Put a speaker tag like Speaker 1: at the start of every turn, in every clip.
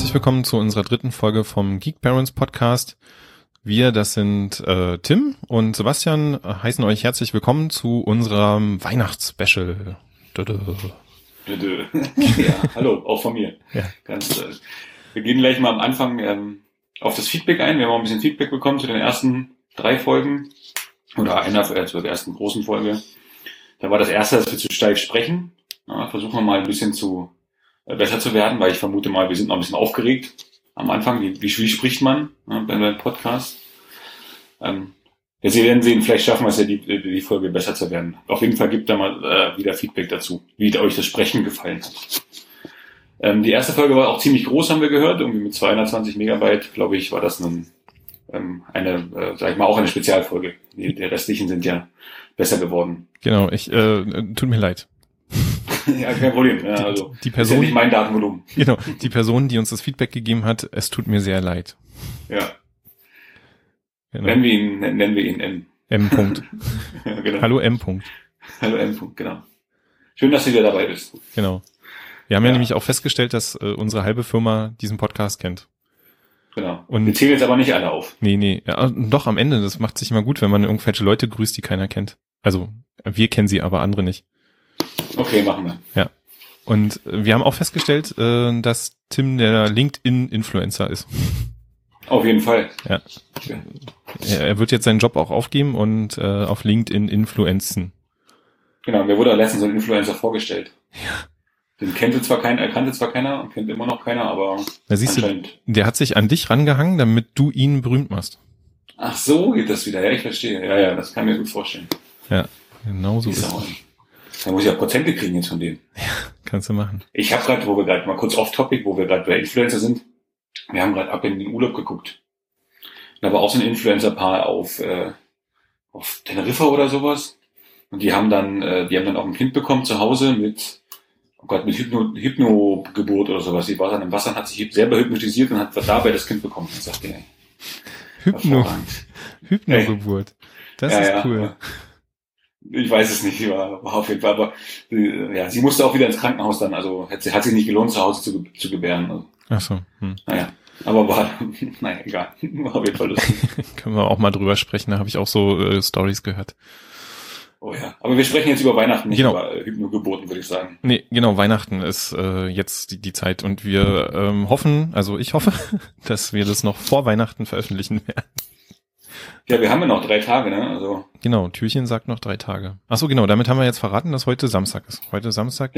Speaker 1: Herzlich willkommen zu unserer dritten Folge vom Geek Parents Podcast. Wir, das sind Tim und Sebastian, heißen euch herzlich willkommen zu unserem Weihnachtsspecial.
Speaker 2: Ja, hallo, auch von mir.
Speaker 1: Ja.
Speaker 2: Wir gehen gleich mal am Anfang auf das Feedback ein. Wir haben auch ein bisschen Feedback bekommen zu den ersten 3 Folgen oder zur ersten großen Folge. Da war das erste, dass wir zu steif sprechen. Ja, versuchen wir mal ein bisschen besser zu werden, weil ich vermute mal, wir sind noch ein bisschen aufgeregt am Anfang. Wie spricht man beim Podcast? Sie werden sehen, vielleicht schaffen wir es ja, die Folge besser zu werden. Auf jeden Fall gibt da mal wieder Feedback dazu, wie euch das Sprechen gefallen hat. Die erste Folge war auch ziemlich groß, haben wir gehört, irgendwie mit 220 Megabyte, glaube ich, war das auch eine Spezialfolge. Die restlichen sind ja besser geworden.
Speaker 1: Genau, tut mir leid.
Speaker 2: Ja, kein Problem. Ja, also
Speaker 1: die Person,
Speaker 2: ist ja nicht mein Datenvolumen.
Speaker 1: Genau, die Person, die uns das Feedback gegeben hat, es tut mir sehr leid.
Speaker 2: Ja.
Speaker 1: Genau.
Speaker 2: Nennen wir ihn M.
Speaker 1: M. -Punkt.
Speaker 2: Ja, genau.
Speaker 1: Hallo M. -Punkt.
Speaker 2: Hallo M. -Punkt, genau. Schön, dass du wieder dabei bist.
Speaker 1: Genau. Wir haben ja nämlich auch festgestellt, dass unsere halbe Firma diesen Podcast kennt.
Speaker 2: Genau.
Speaker 1: Und
Speaker 2: wir zählen jetzt aber nicht alle auf.
Speaker 1: Nee. Ja, doch, am Ende, das macht sich immer gut, wenn man irgendwelche Leute grüßt, die keiner kennt. Also, wir kennen sie, aber andere nicht.
Speaker 2: Okay, machen wir.
Speaker 1: Ja. Und wir haben auch festgestellt, dass Tim der LinkedIn-Influencer ist.
Speaker 2: Auf jeden Fall.
Speaker 1: Ja. Er wird jetzt seinen Job auch aufgeben und auf LinkedIn influenzen.
Speaker 2: Genau, mir wurde letztens so ein Influencer vorgestellt. Ja. Den kannte zwar keiner und kennt immer noch keiner, aber
Speaker 1: da siehst du, der hat sich an dich rangehangen, damit du ihn berühmt machst.
Speaker 2: Ach so, geht das wieder. Ja, ich verstehe. Ja, das kann ich mir gut vorstellen.
Speaker 1: Ja, genau so ist es.
Speaker 2: Da muss ich ja Prozente kriegen jetzt von denen.
Speaker 1: Ja, kannst du machen.
Speaker 2: Ich habe gerade, wo wir gerade mal kurz off-topic, wo wir gerade bei Influencer sind, wir haben gerade ab in den Urlaub geguckt. Da war auch so ein Influencer-Paar auf Teneriffa oder sowas. Und die haben dann auch ein Kind bekommen zu Hause mit Hypnogeburt oder sowas. Die war dann im Wasser und hat sich selber hypnotisiert und hat dabei das Kind bekommen. Und sagte,
Speaker 1: Hypnogeburt. Das ist cool.
Speaker 2: Ja. Ich weiß es nicht, war auf jeden Fall, aber sie musste auch wieder ins Krankenhaus dann, also hat sich nicht gelohnt, zu Hause zu gebären. Also.
Speaker 1: Ach so.
Speaker 2: Naja, aber egal, war auf jeden Fall lustig.
Speaker 1: Können wir auch mal drüber sprechen, da habe ich auch so Stories gehört.
Speaker 2: Oh ja, aber wir sprechen jetzt über Weihnachten, nicht
Speaker 1: genau.
Speaker 2: über Hypnogeburten, würde ich sagen.
Speaker 1: Nee, genau, Weihnachten ist jetzt die Zeit und wir hoffen, also ich hoffe, dass wir das noch vor Weihnachten veröffentlichen werden.
Speaker 2: Ja, wir haben ja noch 3 Tage, ne? Also.
Speaker 1: Genau, Türchen sagt noch 3 Tage. Ach so, genau, damit haben wir jetzt verraten, dass heute Samstag ist. Heute Samstag,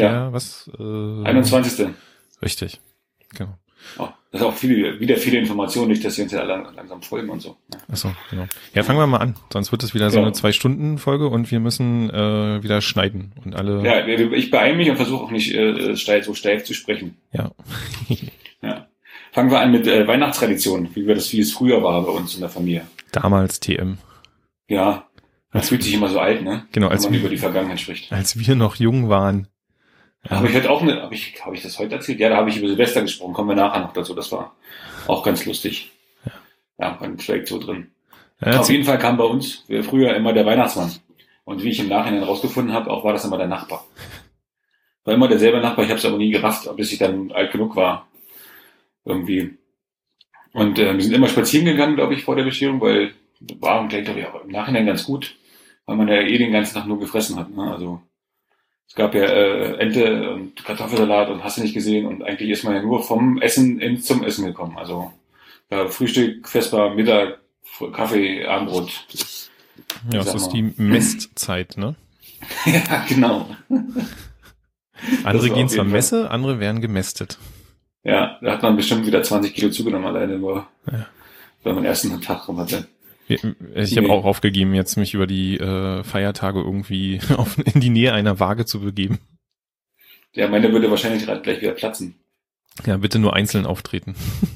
Speaker 2: 21.
Speaker 1: Richtig, genau.
Speaker 2: Oh, das ist auch wieder viele Informationen, nicht, dass sie uns ja langsam folgen und so. Ja.
Speaker 1: Ach so, genau. Ja, fangen wir mal an, sonst wird es wieder so eine 2-Stunden-Folge und wir müssen wieder schneiden und alle.
Speaker 2: Ja, ich beeile mich und versuche auch nicht so steif zu sprechen.
Speaker 1: Ja.
Speaker 2: Ja. Fangen wir an mit Weihnachtstraditionen, wie es früher war bei uns in der Familie.
Speaker 1: Damals TM.
Speaker 2: Ja, das fühlt sich immer so alt, ne?
Speaker 1: Genau,
Speaker 2: wenn man über die Vergangenheit spricht.
Speaker 1: Als wir noch jung waren.
Speaker 2: Ja. Aber ich hatte auch habe ich das heute erzählt? Ja, da habe ich über Silvester gesprochen, kommen wir nachher noch dazu. Das war auch ganz lustig. Ja, man schlägt so drin. Ja, auf jeden Fall kam bei uns früher immer der Weihnachtsmann. Und wie ich im Nachhinein rausgefunden habe, auch war das immer der Nachbar. War immer derselbe Nachbar, ich habe es aber nie gerafft, bis ich dann alt genug war. Irgendwie. Und wir sind immer spazieren gegangen, glaube ich, vor der Bescherung, weil war, glaube ich, auch im Nachhinein ganz gut, weil man ja den ganzen Tag nur gefressen hat. Ne? Also es gab ja Ente und Kartoffelsalat und hast du nicht gesehen und eigentlich ist man ja nur vom Essen zum Essen gekommen. Also Frühstück, Vesper, Mittag, Kaffee, Abendbrot.
Speaker 1: Ja, das ist die Mestzeit, ne?
Speaker 2: Ja, genau.
Speaker 1: Andere gehen zur Messe, andere werden gemästet.
Speaker 2: Ja, da hat man bestimmt wieder 20 Kilo zugenommen alleine nur, wenn man erst einen Tag rum hatte.
Speaker 1: Ich habe auch aufgegeben, jetzt mich über die Feiertage irgendwie in die Nähe einer Waage zu begeben.
Speaker 2: Ja, meine würde wahrscheinlich gleich wieder platzen.
Speaker 1: Ja, bitte nur einzeln auftreten.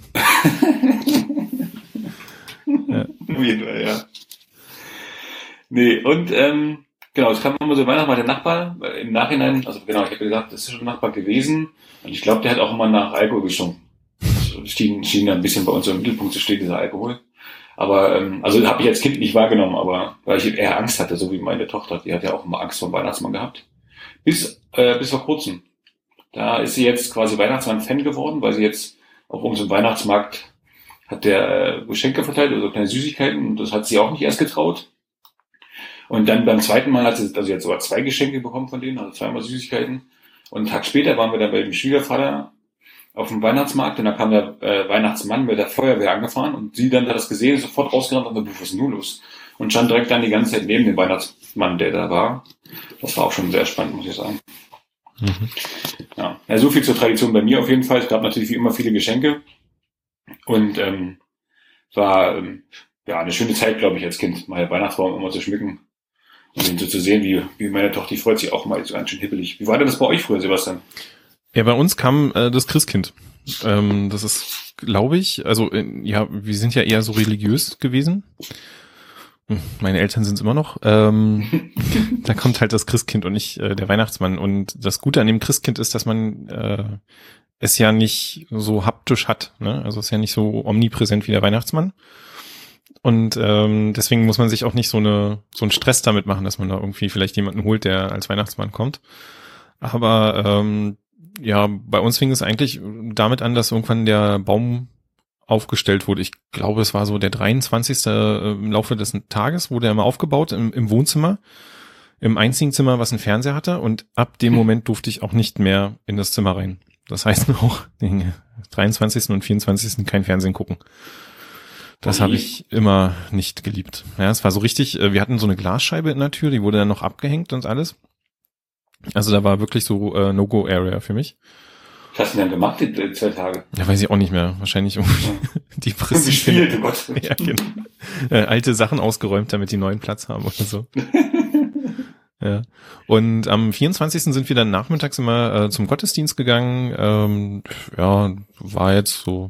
Speaker 2: Ja. Auf jeden Fall, ja. Nee, und genau, es kam immer so Weihnachten mal der Nachbar, im Nachhinein, also genau, ich habe gesagt, das ist schon ein Nachbar gewesen und ich glaube, der hat auch immer nach Alkohol gestunken. Das schien ja ein bisschen bei uns im Mittelpunkt zu stehen, dieser Alkohol. Aber, also habe ich als Kind nicht wahrgenommen, aber weil ich eher Angst hatte, so wie meine Tochter, die hat ja auch immer Angst vor dem Weihnachtsmann gehabt. Bis vor kurzem. Da ist sie jetzt quasi Weihnachtsmann-Fan geworden, weil sie jetzt auch um so einen Weihnachtsmarkt hat der Geschenke verteilt, also kleine Süßigkeiten, und das hat sie auch nicht erst getraut. Und dann beim zweiten Mal hat sie, also jetzt sogar 2 Geschenke bekommen von denen, also 2-mal Süßigkeiten. Und einen Tag später waren wir dann bei dem Schwiegervater auf dem Weihnachtsmarkt und da kam der Weihnachtsmann mit der Feuerwehr angefahren und sie dann hat das gesehen, sofort rausgerannt und was ist denn nun los? Und stand direkt dann die ganze Zeit neben dem Weihnachtsmann, der da war. Das war auch schon sehr spannend, muss ich sagen. Mhm. Ja, so viel zur Tradition bei mir auf jeden Fall. Es gab natürlich wie immer viele Geschenke und war eine schöne Zeit, glaube ich, als Kind, mal Weihnachtsbaum immer zu schmücken und ihn so zu sehen, wie meine Tochter, die freut sich auch mal so ganz schön hibbelig. Wie war denn das bei euch früher, Sebastian?
Speaker 1: Ja, bei uns kam das Christkind. Das ist, glaube ich, also wir sind ja eher so religiös gewesen. Meine Eltern sind es immer noch. Da kommt halt das Christkind und nicht der Weihnachtsmann. Und das Gute an dem Christkind ist, dass man es ja nicht so haptisch hat. Ne? Also es ist ja nicht so omnipräsent wie der Weihnachtsmann. Und deswegen muss man sich auch nicht so einen Stress damit machen, dass man da irgendwie vielleicht jemanden holt, der als Weihnachtsmann kommt. Aber bei uns fing es eigentlich damit an, dass irgendwann der Baum aufgestellt wurde. Ich glaube, es war so der 23. im Laufe des Tages, wurde er mal aufgebaut im Wohnzimmer, im einzigen Zimmer, was einen Fernseher hatte. Und ab dem Moment durfte ich auch nicht mehr in das Zimmer rein. Das heißt auch den 23. und 24. kein Fernsehen gucken. Das habe ich immer nicht geliebt. Ja, es war so richtig, wir hatten so eine Glasscheibe in der Tür, die wurde dann noch abgehängt und alles. Also da war wirklich so No-Go-Area für mich.
Speaker 2: Was hast du denn gemacht die 2 Tage?
Speaker 1: Ja, weiß ich auch nicht mehr. Wahrscheinlich irgendwie die Presse.
Speaker 2: Gespielt, oh Gott.
Speaker 1: Ja, genau. Alte Sachen ausgeräumt, damit die neuen Platz haben oder so. Ja. Und am 24. sind wir dann nachmittags immer zum Gottesdienst gegangen. War jetzt so,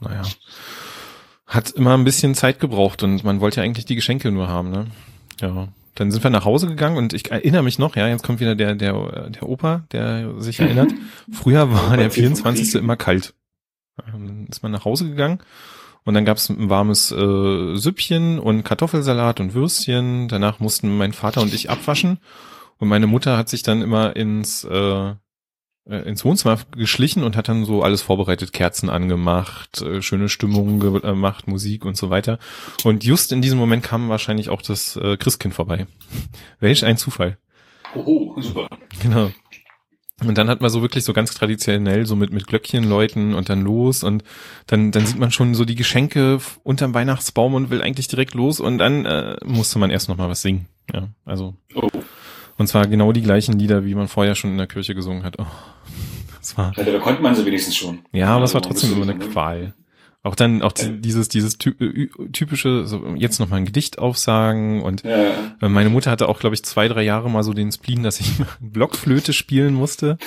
Speaker 1: hat immer ein bisschen Zeit gebraucht und man wollte ja eigentlich die Geschenke nur haben, ne? Ja. Dann sind wir nach Hause gegangen und ich erinnere mich noch, jetzt kommt wieder der Opa, der sich erinnert. Früher war der 24. immer kalt. Dann ist man nach Hause gegangen und dann gab es ein warmes Süppchen und Kartoffelsalat und Würstchen. Danach mussten mein Vater und ich abwaschen und meine Mutter hat sich dann immer ins Wohnzimmer geschlichen und hat dann so alles vorbereitet, Kerzen angemacht, schöne Stimmung gemacht, Musik und so weiter. Und just in diesem Moment kam wahrscheinlich auch das Christkind vorbei. Welch ein Zufall.
Speaker 2: Oh, super.
Speaker 1: Genau. Und dann hat man so wirklich so ganz traditionell so mit Glöckchen läuten und dann los und dann sieht man schon so die Geschenke unterm Weihnachtsbaum und will eigentlich direkt los und dann musste man erst noch mal was singen. Ja, also. Oh. Und zwar genau die gleichen Lieder, wie man vorher schon in der Kirche gesungen hat. Oh, das war.
Speaker 2: Ja, da konnte man sie wenigstens schon.
Speaker 1: Ja, aber es war trotzdem immer eine Qual. Auch dieses typische, so jetzt noch mal ein Gedicht aufsagen und meine Mutter hatte auch, glaube ich, 2-3 Jahre mal so den Spleen, dass ich Blockflöte spielen musste.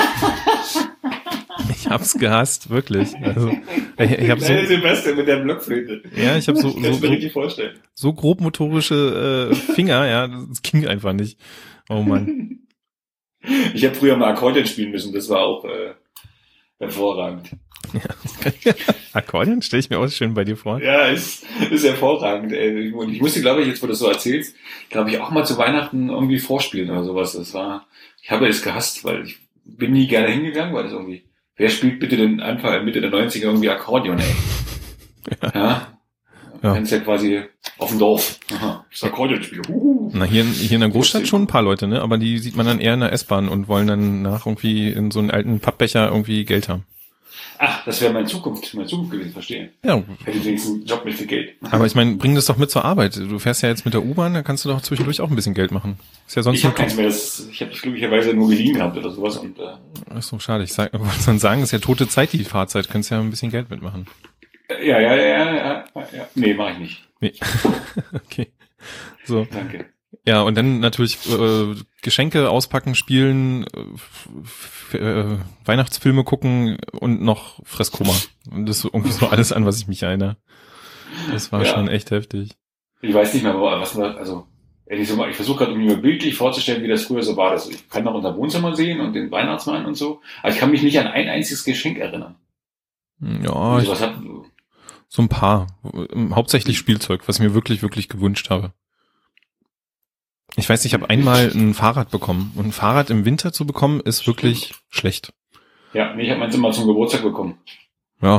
Speaker 1: Ich hab's gehasst, wirklich. Also, ich hab so
Speaker 2: Silvester mit der Blockflöte.
Speaker 1: Ja, ich habe so grobmotorische Finger, ja, das ging einfach nicht. Oh Mann.
Speaker 2: Ich habe früher mal Akkordeon spielen müssen, das war auch hervorragend.
Speaker 1: Ja. Akkordeon stelle ich mir auch schön bei dir vor.
Speaker 2: Ja, ist hervorragend. Und ich musste, glaube ich, jetzt wo du das so erzählst, glaube ich auch mal zu Weihnachten irgendwie vorspielen oder sowas. Ich habe es gehasst, weil ich bin nie gerne hingegangen, weil das irgendwie, wer spielt bitte den Anfang Mitte der 90er irgendwie Akkordeon, ey? Ja. Ja. Ja quasi auf dem Dorf. Aha, das Akkordeonspiel.
Speaker 1: Na, hier in der Großstadt schon ein paar Leute, ne? Aber die sieht man dann eher in der S-Bahn und wollen dann nach irgendwie in so einen alten Pappbecher irgendwie Geld haben.
Speaker 2: Ach, das wäre meine Zukunft gewesen, verstehe.
Speaker 1: Ja.
Speaker 2: Hätte wenigstens einen Job mit viel Geld.
Speaker 1: Aber ich meine, bring das doch mit zur Arbeit. Du fährst ja jetzt mit der U-Bahn, da kannst du doch zwischendurch auch ein bisschen Geld machen. Ist ja sonst
Speaker 2: ich habe das glücklicherweise nur geliehen gehabt oder sowas. Und
Speaker 1: ach so, schade. Ich wollte dann sagen, ist ja tote Zeit, die Fahrzeit. Könntest ja ein bisschen Geld mitmachen.
Speaker 2: Ja. Nee, mache ich nicht. Nee.
Speaker 1: Okay. So.
Speaker 2: Danke.
Speaker 1: Ja, und dann natürlich Geschenke auspacken, spielen, Weihnachtsfilme gucken und noch Fresskoma. Und das ist irgendwie so alles an, was ich mich erinnere. Das war schon echt heftig.
Speaker 2: Ich weiß nicht mehr, ich versuche gerade mir bildlich vorzustellen, wie das früher so war. Ich kann noch unser Wohnzimmer sehen und den Weihnachtsmann und so, aber ich kann mich nicht an ein einziges Geschenk erinnern.
Speaker 1: Ja, so ein paar. Hauptsächlich Spielzeug, was ich mir wirklich, wirklich gewünscht habe. Ich weiß, ich habe einmal ein Fahrrad bekommen. Und ein Fahrrad im Winter zu bekommen, ist wirklich schlecht.
Speaker 2: Ja, ich habe meins immer zum Geburtstag bekommen.
Speaker 1: Ja,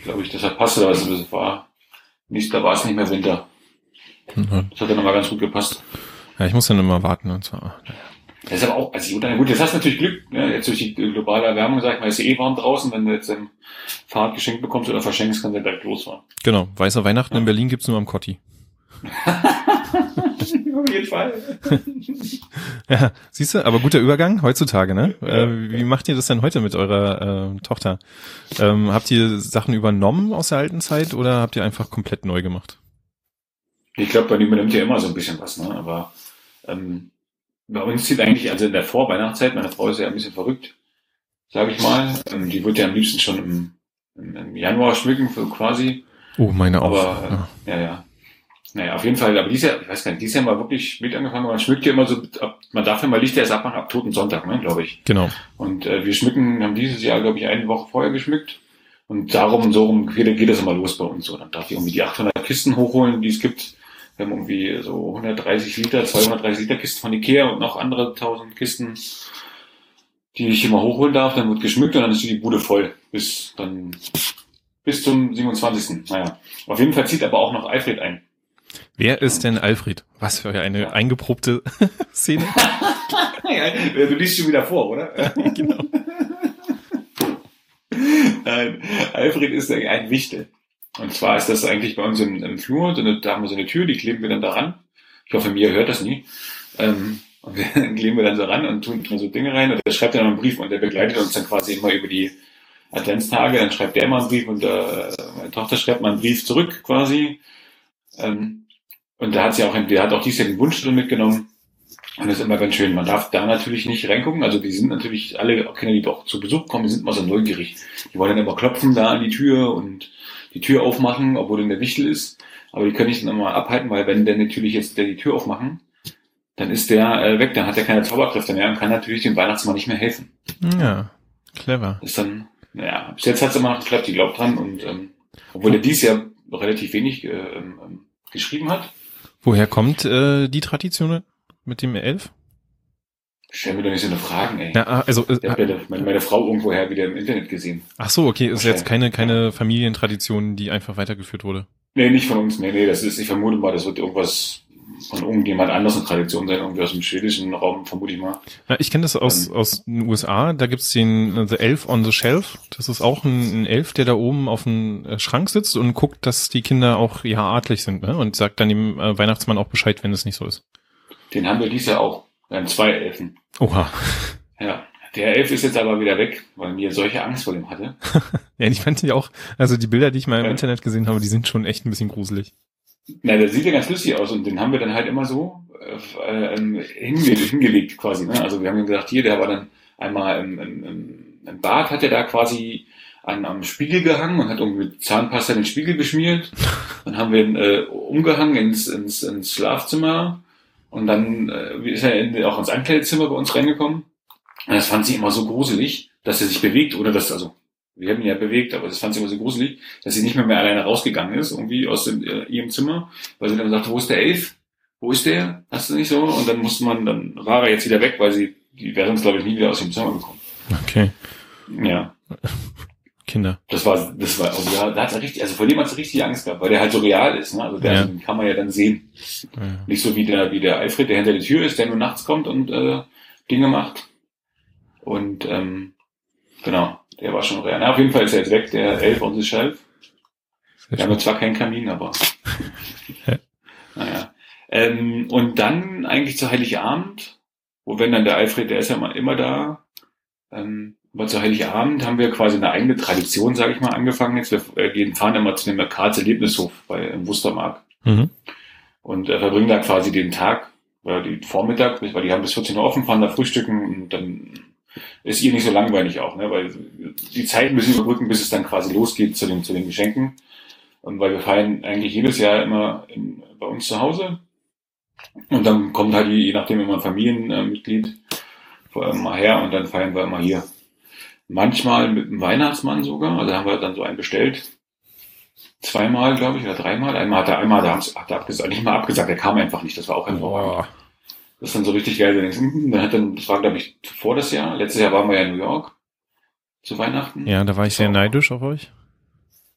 Speaker 2: glaube ich, deshalb passte das. Also da war es nicht mehr Winter. Mhm. Das hat dann aber ganz gut gepasst.
Speaker 1: Ja, ich muss dann immer warten und zwar.
Speaker 2: Das ist aber auch, also gut, jetzt hast du natürlich Glück, ne? Jetzt durch die globale Erwärmung, sag ich mal, ist ja warm draußen, wenn du jetzt ein Fahrrad geschenkt bekommst oder verschenkst, kannst du direkt losfahren.
Speaker 1: Genau, weißer Weihnachten in Berlin gibt's nur am Kotti.
Speaker 2: Auf jeden Fall.
Speaker 1: Ja, siehst du, aber guter Übergang heutzutage, ne? Wie macht ihr das denn heute mit eurer Tochter? Habt ihr Sachen übernommen aus der alten Zeit oder habt ihr einfach komplett neu gemacht?
Speaker 2: Ich glaube, bei übernimmt ja immer so ein bisschen was, ne? Aber bei uns zieht eigentlich, also in der Vorweihnachtszeit, meine Frau ist ja ein bisschen verrückt, sage ich mal. Die wird ja am liebsten schon im Januar schmücken, quasi.
Speaker 1: Oh, meine auch.
Speaker 2: Aber ja. Naja, auf jeden Fall, aber dieses Jahr war wirklich spät angefangen, man schmückt ja immer so, man darf ja mal Lichter erst abmachen ab Toten Sonntag, ne, glaube ich.
Speaker 1: Genau.
Speaker 2: Und wir haben dieses Jahr, glaube ich, eine Woche vorher geschmückt. Und so rum geht das immer los bei uns so. Dann darf ich irgendwie die 800 Kisten hochholen, die es gibt. Wir haben irgendwie so 230 Liter Kisten von Ikea und noch andere 1000 Kisten, die ich immer hochholen darf. Dann wird geschmückt und dann ist die Bude voll bis zum 27. Naja, auf jeden Fall zieht aber auch noch Alfred ein.
Speaker 1: Wer ist denn Alfred? Was für eine eingeprobte Szene.
Speaker 2: Ja, du liest schon wieder vor, oder?
Speaker 1: Genau.
Speaker 2: Nein, Alfred ist ein Wichtel. Und zwar ist das eigentlich bei uns im Flur, da haben wir so eine Tür, die kleben wir dann da ran. Ich hoffe, mir hört das nie. Und dann kleben wir dann so ran und tun so Dinge rein. Und der schreibt dann noch einen Brief und der begleitet uns dann quasi immer über die Adventstage. Dann schreibt der immer einen Brief und meine Tochter schreibt mal einen Brief zurück quasi. Und der hat auch dieses Jahr den Wunsch drin mitgenommen. Und das ist immer ganz schön. Man darf da natürlich nicht reingucken. Also die sind natürlich alle Kinder, die auch zu Besuch kommen, die sind immer so neugierig. Die wollen dann immer klopfen da an die Tür und die Tür aufmachen, obwohl in der Wichtel ist. Aber die können ich dann immer abhalten, weil wenn der natürlich jetzt die Tür aufmachen, dann ist der weg. Dann hat er keine Zauberkräfte mehr und kann natürlich dem Weihnachtsmann nicht mehr helfen.
Speaker 1: Ja, clever.
Speaker 2: Ist dann, naja, bis jetzt hat es immer noch geklappt. Die glaubt dran und obwohl er dieses Jahr relativ wenig geschrieben hat.
Speaker 1: Woher kommt die Tradition mit dem Elf?
Speaker 2: Stell mir doch nicht so eine Fragen, ey.
Speaker 1: Ja, also
Speaker 2: meine Frau irgendwoher wieder im Internet gesehen.
Speaker 1: Ach so, okay, ist jetzt keine Familientradition, die einfach weitergeführt wurde.
Speaker 2: Nee, nicht von uns. Nee, ich vermute mal, das wird irgendwas von irgendjemand anders eine Tradition sein, irgendwie aus dem schwedischen Raum, vermute ich mal.
Speaker 1: Ja, ich kenne das aus den USA, da gibt's den The Elf on the Shelf. Das ist auch ein Elf, der da oben auf dem Schrank sitzt und guckt, dass die Kinder auch ja artlich sind, ne? Und sagt dann dem Weihnachtsmann auch Bescheid, wenn es nicht so ist.
Speaker 2: Den haben wir dieses Jahr auch. Wir haben 2 Elfen.
Speaker 1: Oha.
Speaker 2: Ja, der Elf ist jetzt aber wieder weg, weil mir solche Angst vor dem hatte.
Speaker 1: Ja, ich fand die auch, also die Bilder, die ich mal im Internet gesehen habe, die sind schon echt ein bisschen gruselig.
Speaker 2: Na, der sieht ja ganz lustig aus und den haben wir dann halt immer so hingelegt quasi. Ne? Also wir haben ihm gesagt, hier, der war dann einmal im Bad, hat er da quasi am Spiegel gehangen und hat irgendwie mit Zahnpasta den Spiegel beschmiert. Dann haben wir ihn umgehangen ins Schlafzimmer und dann ist er auch ins Ankleidezimmer bei uns reingekommen. Und das fand sie immer so gruselig, dass er sich bewegt, oder dass, also wir haben ihn ja bewegt, aber das fand sie immer so gruselig, dass sie nicht mehr alleine rausgegangen ist, irgendwie aus ihrem Zimmer, weil sie dann sagte, wo ist der Elf? Wo ist der? Hast du nicht so? Und dann dann war er jetzt wieder weg, weil die wäre sonst, glaube ich, nie wieder aus dem Zimmer gekommen.
Speaker 1: Okay.
Speaker 2: Ja.
Speaker 1: Kinder.
Speaker 2: Das war, also ja, da hat er richtig, also vor dem hat sie richtig Angst gehabt, weil der halt so real ist, ne? Also den kann man ja dann sehen. Ja. Nicht so wie der Alfred, der hinter der Tür ist, der nur nachts kommt und Dinge macht. Und genau, der war schon real. Na, auf jeden Fall ist er jetzt weg, der Elf on the Shelf. Wir haben zwar keinen Kamin, aber naja. Und dann eigentlich zu Heiligabend, wo wenn dann der Alfred, der ist ja immer da, aber zu Heiligabend haben wir quasi eine eigene Tradition, sage ich mal, angefangen jetzt. Wir fahren immer zu dem Karls Erlebnishof im Wustermark. Mhm. Und verbringen da quasi den Tag, oder den Vormittag, weil die haben bis 14 Uhr offen, fahren da frühstücken und dann ist ihr nicht so langweilig auch, ne? Weil die Zeit müssen überbrücken, bis es dann quasi losgeht zu den Geschenken. Und weil wir feiern eigentlich jedes Jahr immer bei uns zu Hause. Und dann kommt halt je nachdem immer ein Familienmitglied mal her und dann feiern wir immer hier. Manchmal mit dem Weihnachtsmann sogar, also haben wir dann so einen bestellt. 2-mal, glaube ich, oder 3-mal. Einmal hat er abgesagt, nicht mal abgesagt, er kam einfach nicht, das war auch ein Horror. Das ist dann so richtig geil. Das war, glaube ich, vor das Jahr. Letztes Jahr waren wir ja in New York zu Weihnachten.
Speaker 1: Ja, da war ich sehr neidisch auf euch.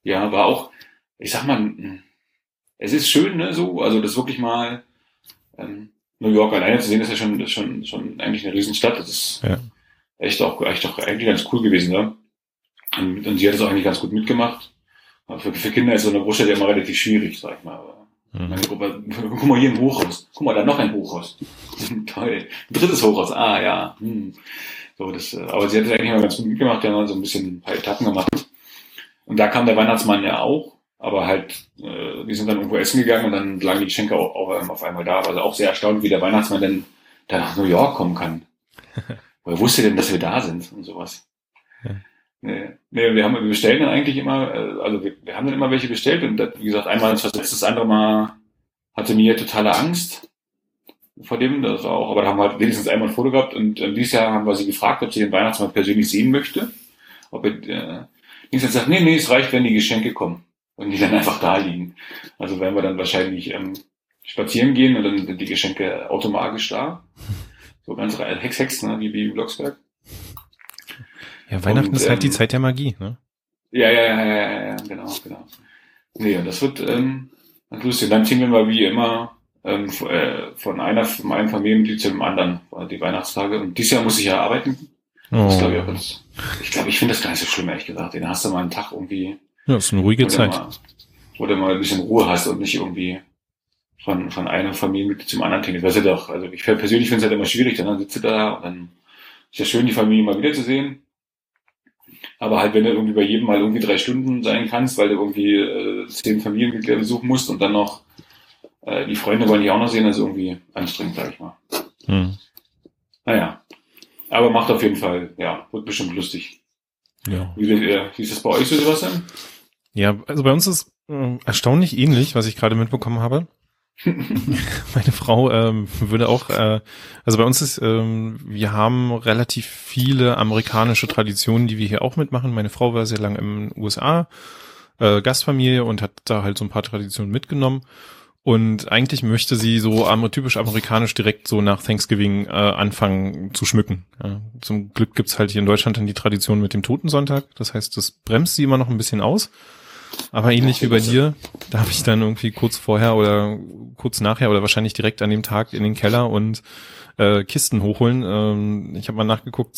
Speaker 2: ja, war auch, ich sag mal, es ist schön, ne, so, also das wirklich mal New York alleine zu sehen, ist ja schon eigentlich eine Riesenstadt. Das ist echt auch eigentlich ganz cool gewesen, ne? Und sie hat es auch eigentlich ganz gut mitgemacht. Aber für Kinder ist so eine Großstadt ja immer relativ schwierig, sag ich mal. Meine Gruppe, guck mal hier ein Hochhaus. Guck mal, da noch ein Hochhaus. Toll. Ein drittes Hochhaus. Ah, ja. So, aber sie hat es eigentlich mal ganz gut mitgemacht. Wir haben so ein bisschen ein paar Etappen gemacht. Und da kam der Weihnachtsmann ja auch. Aber halt, die sind dann irgendwo essen gegangen und dann lagen die Geschenke auch auf einmal da. Also auch sehr erstaunt, wie der Weihnachtsmann denn da nach New York kommen kann. Woher wusste denn, dass wir da sind und sowas? Ja. Nee, wir bestellen dann eigentlich immer, also wir haben dann immer welche bestellt und das, wie gesagt, einmal das letztes andere Mal hatte mir totale Angst vor dem, das auch, aber da haben wir halt wenigstens einmal ein Foto gehabt und dieses Jahr haben wir sie gefragt, ob sie den Weihnachtsmann persönlich sehen möchte. Ob er wenigstens sagt, nee, es reicht, wenn die Geschenke kommen und die dann einfach da liegen. Also werden wir dann wahrscheinlich spazieren gehen und dann sind die Geschenke automatisch da. So ganz Hex, ne, wie Blocksberg.
Speaker 1: Ja, Weihnachten ist halt die Zeit der Magie, ne?
Speaker 2: Ja, genau. Nee, und das wird lustig. Dann ziehen wir mal wie immer von einem Familienmitglied zu dem anderen die Weihnachtstage. Und dieses Jahr muss ich ja arbeiten. Das glaube ich auch ganz. Ich finde das gar nicht so schlimm, ehrlich gesagt. Den hast du mal einen Tag irgendwie.
Speaker 1: Ja, das ist eine ruhige Zeit.
Speaker 2: Wo du mal ein bisschen Ruhe hast und nicht irgendwie von einem Familienmitglied zum anderen tingelst. Weißt du doch, also ich persönlich finde es halt immer schwierig, dann sitzt du da und dann ist ja schön, die Familie mal wiederzusehen. Aber halt, wenn du irgendwie bei jedem mal irgendwie 3 Stunden sein kannst, weil du irgendwie 10 Familienmitglieder besuchen musst und dann noch die Freunde wollen die auch noch sehen, das ist irgendwie anstrengend, sag ich mal. Naja. Aber macht auf jeden Fall, ja, wird bestimmt lustig.
Speaker 1: Ja.
Speaker 2: Wie ist das bei euch so, Sebastian?
Speaker 1: Ja, also bei uns ist erstaunlich ähnlich, was ich gerade mitbekommen habe. Meine Frau würde auch, also bei uns ist, wir haben relativ viele amerikanische Traditionen, die wir hier auch mitmachen. Meine Frau war sehr lange in den USA, Gastfamilie und hat da halt so ein paar Traditionen mitgenommen. Und eigentlich möchte sie so typisch amerikanisch direkt so nach Thanksgiving anfangen zu schmücken. Ja, zum Glück gibt's halt hier in Deutschland dann die Tradition mit dem Totensonntag. Das heißt, das bremst sie immer noch ein bisschen aus. Aber ähnlich wie bei dir, da habe ich dann irgendwie kurz vorher oder kurz nachher oder wahrscheinlich direkt an dem Tag in den Keller und Kisten hochholen. Ich habe mal nachgeguckt,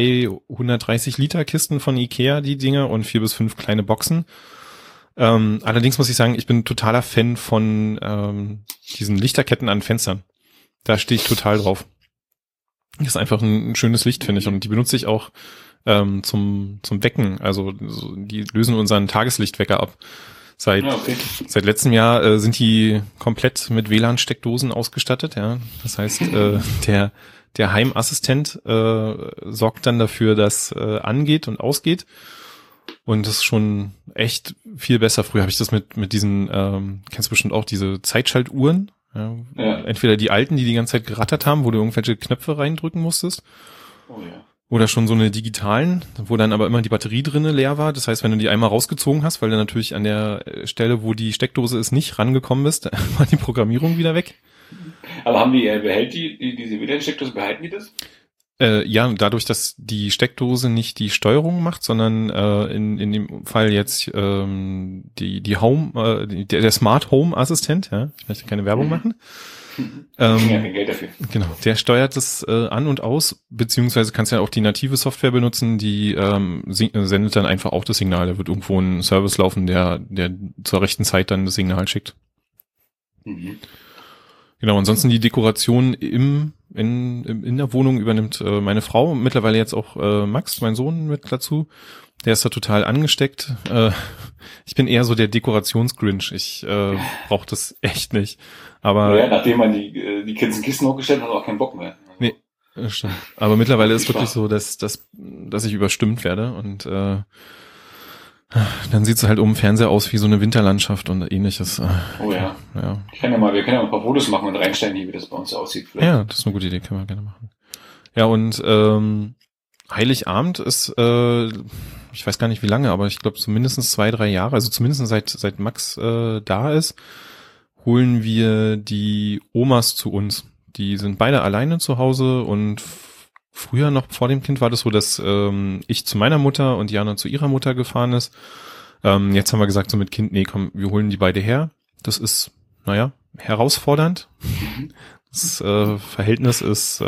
Speaker 1: 230 Liter Kisten von Ikea, die Dinger, und 4 bis 5 kleine Boxen. Allerdings muss ich sagen, ich bin totaler Fan von diesen Lichterketten an Fenstern. Da stehe ich total drauf. Das ist einfach ein schönes Licht, finde ich. Und die benutze ich auch zum Wecken. Also die lösen unseren Tageslichtwecker ab. Seit letztem Jahr sind die komplett mit WLAN-Steckdosen ausgestattet. Ja, das heißt, der Heimassistent sorgt dann dafür, dass angeht und ausgeht. Und das ist schon echt viel besser. Früher habe ich das mit diesen, kennst du bestimmt auch, diese Zeitschaltuhren. Ja. Entweder die alten, die ganze Zeit gerattert haben, wo du irgendwelche Knöpfe reindrücken musstest.
Speaker 2: Oh ja.
Speaker 1: Oder schon so eine digitalen, wo dann aber immer die Batterie drinne leer war. Das heißt, wenn du die einmal rausgezogen hast, weil du natürlich an der Stelle, wo die Steckdose ist, nicht rangekommen bist, war die Programmierung wieder weg.
Speaker 2: Aber behält diese WLAN-Steckdose, behalten die das?
Speaker 1: Ja, dadurch, dass die Steckdose nicht die Steuerung macht, sondern in dem Fall jetzt die Home, der Smart Home Assistent, ja, ich möchte keine Werbung machen.
Speaker 2: Ja, kein Geld dafür.
Speaker 1: Genau, der steuert das an und aus, beziehungsweise kannst ja auch die native Software benutzen, die sendet dann einfach auch das Signal. Da wird irgendwo ein Service laufen, der zur rechten Zeit dann das Signal schickt. Genau, ansonsten die Dekoration in der Wohnung übernimmt meine Frau, mittlerweile jetzt auch Max, mein Sohn, mit dazu. Der ist da total angesteckt. Ich bin eher so der Dekorationsgrinch. Ich brauche das echt nicht. Aber
Speaker 2: ja, nachdem man die Kids in Kisten hochgestellt hat, hat auch keinen Bock mehr.
Speaker 1: Nee, stimmt. Aber mittlerweile ist wirklich so, dass ich überstimmt werde und dann sieht's halt um den Fernseher aus wie so eine Winterlandschaft und ähnliches.
Speaker 2: Oh ja. Wir können ja ein paar Fotos machen und reinstellen, wie das bei uns aussieht. Vielleicht.
Speaker 1: Ja, das ist eine gute Idee, können wir gerne machen. Ja, und Heiligabend ist, ich weiß gar nicht wie lange, aber ich glaube so mindestens 2-3 Jahre, also zumindest seit Max da ist, holen wir die Omas zu uns. Die sind beide alleine zu Hause und früher noch vor dem Kind war das so, dass ich zu meiner Mutter und Jana zu ihrer Mutter gefahren ist. Jetzt haben wir gesagt, so mit Kind, nee, komm, wir holen die beide her. Das ist, naja, herausfordernd. Das Verhältnis ist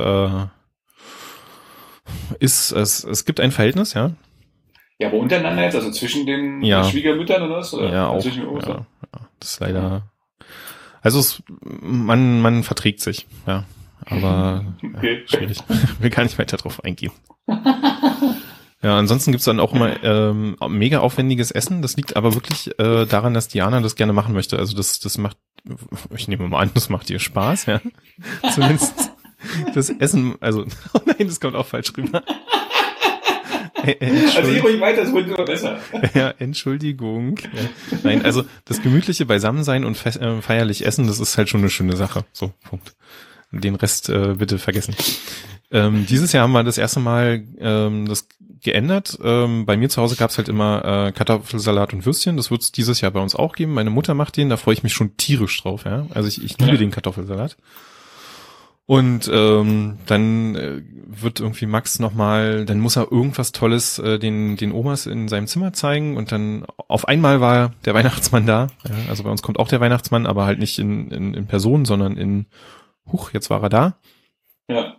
Speaker 1: es gibt ein Verhältnis, ja.
Speaker 2: Ja, aber untereinander jetzt, also zwischen den Schwiegermüttern oder was? Oder
Speaker 1: ja, auch. Ja, das ist leider. Also man verträgt sich, ja. Aber okay. Schwierig. Will gar nicht weiter drauf eingehen. Ja, ansonsten gibt's dann auch immer mega aufwendiges Essen. Das liegt aber wirklich daran, dass Diana das gerne machen möchte. Also das macht, ich nehme mal an, das macht ihr Spaß, ja. Zumindest das Essen, also, oh nein, das kommt auch falsch rüber.
Speaker 2: Also ich ruhig weiter, das wird immer besser.
Speaker 1: Ja, Entschuldigung. Ja. Nein, also das gemütliche Beisammensein und feierlich essen, das ist halt schon eine schöne Sache. So, Punkt. Den Rest bitte vergessen. Dieses Jahr haben wir das erste Mal das geändert. Bei mir zu Hause gab's halt immer Kartoffelsalat und Würstchen. Das wird's dieses Jahr bei uns auch geben. Meine Mutter macht den, da freue ich mich schon tierisch drauf. Ja? Also ich liebe den Kartoffelsalat. Und dann wird irgendwie Max nochmal, dann muss er irgendwas Tolles den Omas in seinem Zimmer zeigen und dann auf einmal war der Weihnachtsmann da. Ja, also bei uns kommt auch der Weihnachtsmann, aber halt nicht in Person, sondern jetzt war er da.
Speaker 2: Ja.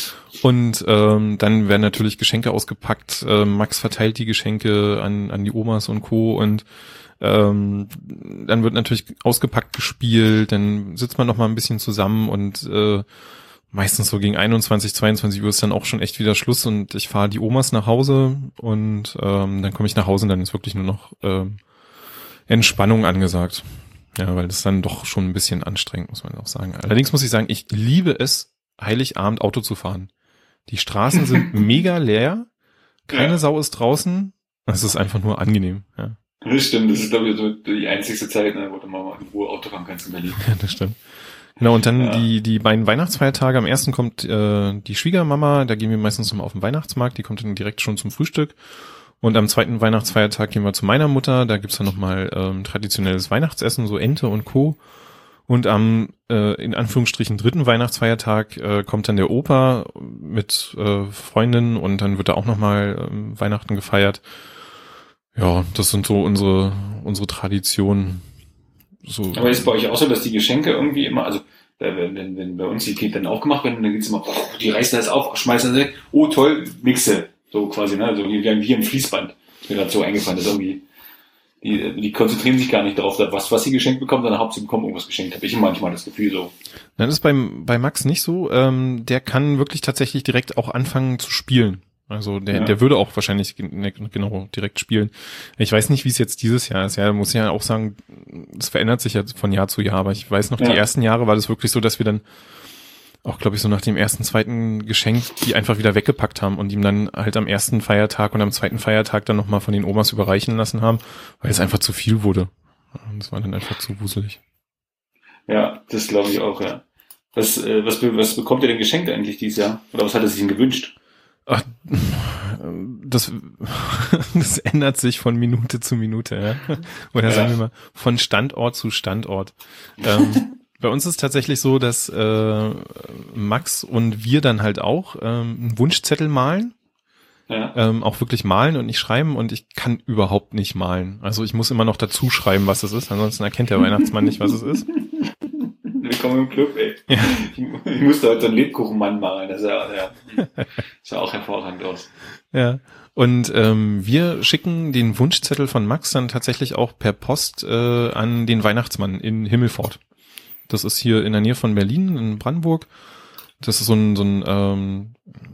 Speaker 1: Und dann werden natürlich Geschenke ausgepackt. Max verteilt die Geschenke an die Omas und Co. Und dann wird natürlich ausgepackt gespielt, dann sitzt man noch mal ein bisschen zusammen und meistens so gegen 21, 22 Uhr ist dann auch schon echt wieder Schluss und ich fahre die Omas nach Hause und dann komme ich nach Hause und dann ist wirklich nur noch Entspannung angesagt. Ja, weil das dann doch schon ein bisschen anstrengend, muss man auch sagen. Allerdings muss ich sagen, ich liebe es, Heiligabend Auto zu fahren. Die Straßen sind mega leer, keine Sau ist draußen, es ist einfach nur angenehm, ja.
Speaker 2: Das stimmt, das ist, glaube ich, so die einzigste Zeit, wo du mal in Ruhe Auto fahren kannst in Berlin.
Speaker 1: Ja, das stimmt. Genau, und dann die beiden Weihnachtsfeiertage. Am ersten kommt die Schwiegermama, da gehen wir meistens nochmal auf den Weihnachtsmarkt, die kommt dann direkt schon zum Frühstück. Und am zweiten Weihnachtsfeiertag gehen wir zu meiner Mutter, da gibt's dann nochmal traditionelles Weihnachtsessen, so Ente und Co. Und am, in Anführungsstrichen, dritten Weihnachtsfeiertag kommt dann der Opa mit Freundinnen und dann wird da auch nochmal Weihnachten gefeiert. Ja, das sind so unsere Traditionen. So.
Speaker 2: Aber ist bei euch auch so, dass die Geschenke irgendwie immer, also wenn bei uns die Kinder dann aufgemacht werden, dann geht's immer, die reißen das auf, schmeißen das weg, oh toll, Mixe, so quasi, ne, also wie im Fließband. Ist mir gerade so eingefallen, dass irgendwie die konzentrieren sich gar nicht darauf, was sie geschenkt bekommen, sondern hauptsächlich bekommen irgendwas geschenkt. Habe ich manchmal das Gefühl so.
Speaker 1: Das ist bei Max nicht so. Der kann wirklich tatsächlich direkt auch anfangen zu spielen. Also der würde auch wahrscheinlich genau direkt spielen. Ich weiß nicht, wie es jetzt dieses Jahr ist. Ja, muss ich ja auch sagen, es verändert sich ja von Jahr zu Jahr. Aber ich weiß noch, die ersten Jahre war das wirklich so, dass wir dann auch, glaube ich, so nach dem ersten, zweiten Geschenk die einfach wieder weggepackt haben und ihm dann halt am ersten Feiertag und am zweiten Feiertag dann nochmal von den Omas überreichen lassen haben, weil es einfach zu viel wurde. Das war dann einfach zu wuselig.
Speaker 2: Ja, das glaube ich auch, ja. Was bekommt ihr denn geschenkt eigentlich dieses Jahr? Oder was hat er sich denn gewünscht?
Speaker 1: Ach, das ändert sich von Minute zu Minute, ja. Oder sagen wir mal, von Standort zu Standort. Bei uns ist tatsächlich so, dass Max und wir dann halt auch einen Wunschzettel malen. Ja. Auch wirklich malen und nicht schreiben und ich kann überhaupt nicht malen. Also ich muss immer noch dazu schreiben, was es ist, ansonsten erkennt der Weihnachtsmann nicht, was es ist.
Speaker 2: Willkommen im Club, ey. Ja. Ich musste heute so einen Lebkuchenmann malen, das sah auch hervorragend aus.
Speaker 1: Ja. Und wir schicken den Wunschzettel von Max dann tatsächlich auch per Post an den Weihnachtsmann in Himmelfort. Das ist hier in der Nähe von Berlin, in Brandenburg. Das ist so ein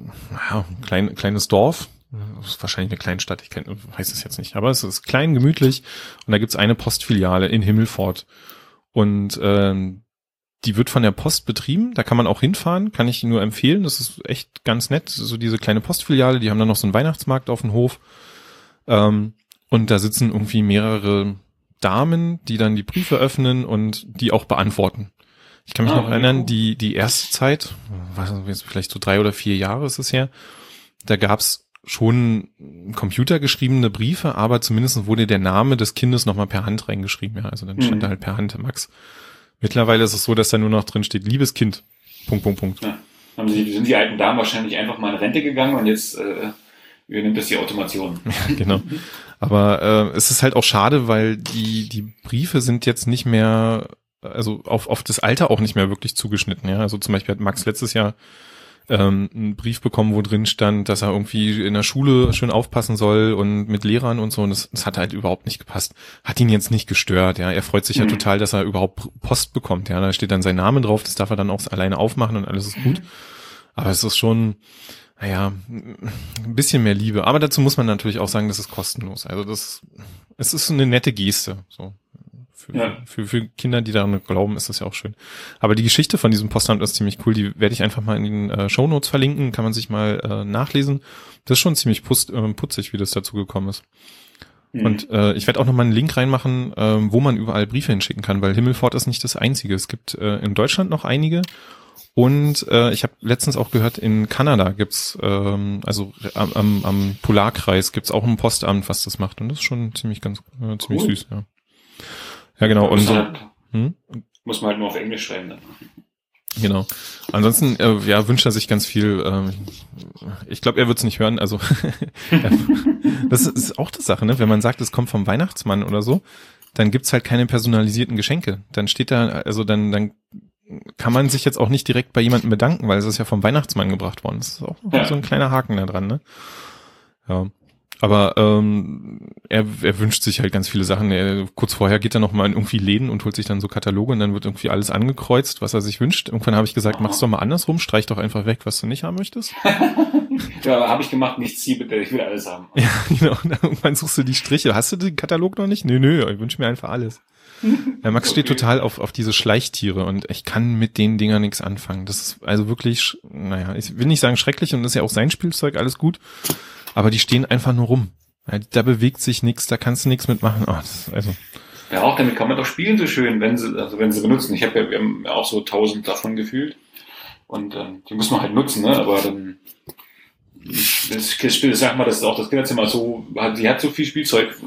Speaker 1: kleines Dorf. Das ist wahrscheinlich eine Kleinstadt, ich weiß es jetzt nicht. Aber es ist klein, gemütlich. Und da gibt's eine Postfiliale in Himmelfort. Und die wird von der Post betrieben. Da kann man auch hinfahren, kann ich nur empfehlen. Das ist echt ganz nett. So diese kleine Postfiliale, die haben dann noch so einen Weihnachtsmarkt auf dem Hof. Und da sitzen irgendwie mehrere Damen, die dann die Briefe öffnen und die auch beantworten. Ich kann mich noch erinnern, die erste Zeit, vielleicht so 3 oder 4 Jahre ist es her, da gab's schon computergeschriebene Briefe, aber zumindest wurde der Name des Kindes nochmal per Hand reingeschrieben. Ja, also dann stand da halt per Hand Max. Mittlerweile ist es so, dass da nur noch drin steht, liebes Kind, ..
Speaker 2: Ja. Sind die alten Damen wahrscheinlich einfach mal in Rente gegangen und jetzt übernimmt das die Automation.
Speaker 1: Ja, genau. Aber es ist halt auch schade, weil die Briefe sind jetzt nicht mehr, also auf das Alter auch nicht mehr wirklich zugeschnitten. Ja, also zum Beispiel hat Max letztes Jahr einen Brief bekommen, wo drin stand, dass er irgendwie in der Schule schön aufpassen soll und mit Lehrern und so. Und das hat halt überhaupt nicht gepasst. Hat ihn jetzt nicht gestört. Ja, er freut sich ja total, dass er überhaupt Post bekommt. Ja, da steht dann sein Name drauf. Das darf er dann auch alleine aufmachen und alles ist gut. Aber es ist schon, naja, ein bisschen mehr Liebe. Aber dazu muss man natürlich auch sagen, das ist kostenlos. Also es ist eine nette Geste. So. Für Kinder, die daran glauben, ist das ja auch schön. Aber die Geschichte von diesem Postamt ist ziemlich cool. Die werde ich einfach mal in den Shownotes verlinken. Kann man sich mal nachlesen. Das ist schon ziemlich putzig, wie das dazu gekommen ist. Und ich werde auch noch mal einen Link reinmachen, wo man überall Briefe hinschicken kann, weil Himmelfort ist nicht das Einzige. Es gibt in Deutschland noch einige. Und ich habe letztens auch gehört, in Kanada gibt's, also am Polarkreis gibt's auch ein Postamt, was das macht. Und das ist schon ziemlich ziemlich süß, ja. Ja, genau. Und
Speaker 2: muss man halt nur auf Englisch schreiben dann.
Speaker 1: Genau. Ansonsten, wünscht er sich ganz viel. Ich glaube, er wird's nicht hören. Also das ist auch die Sache, ne? Wenn man sagt, es kommt vom Weihnachtsmann oder so, dann gibt's halt keine personalisierten Geschenke. Dann steht da, also dann kann man sich jetzt auch nicht direkt bei jemandem bedanken, weil es ist ja vom Weihnachtsmann gebracht worden. Das ist auch so ein kleiner Haken da dran, ne? Ja. Aber er wünscht sich halt ganz viele Sachen. Kurz vorher geht er noch mal in irgendwie Läden und holt sich dann so Kataloge und dann wird irgendwie alles angekreuzt, was er sich wünscht. Irgendwann habe ich gesagt, mach's doch mal andersrum, streich doch einfach weg, was du nicht haben möchtest.
Speaker 2: Ja, habe ich gemacht, nichts zieh bitte, ich will alles haben.
Speaker 1: Ja, genau. Und irgendwann suchst du die Striche. Hast du den Katalog noch nicht? Nö, ich wünsche mir einfach alles. Ja, Max steht total auf diese Schleichtiere und ich kann mit den Dingern nichts anfangen. Das ist also wirklich, naja, ich will nicht sagen schrecklich und das ist ja auch sein Spielzeug, alles gut. Aber die stehen einfach nur rum. Ja, da bewegt sich nichts, da kannst du nichts mitmachen.
Speaker 2: Ja, auch damit kann man doch spielen so schön, wenn sie benutzen. Wir haben ja auch so 1000 davon gefühlt. Und die muss man halt nutzen, ne? Aber dann das Spiel, sag mal, das ist auch das Kinderzimmer so, sie hat so viel Spielzeug.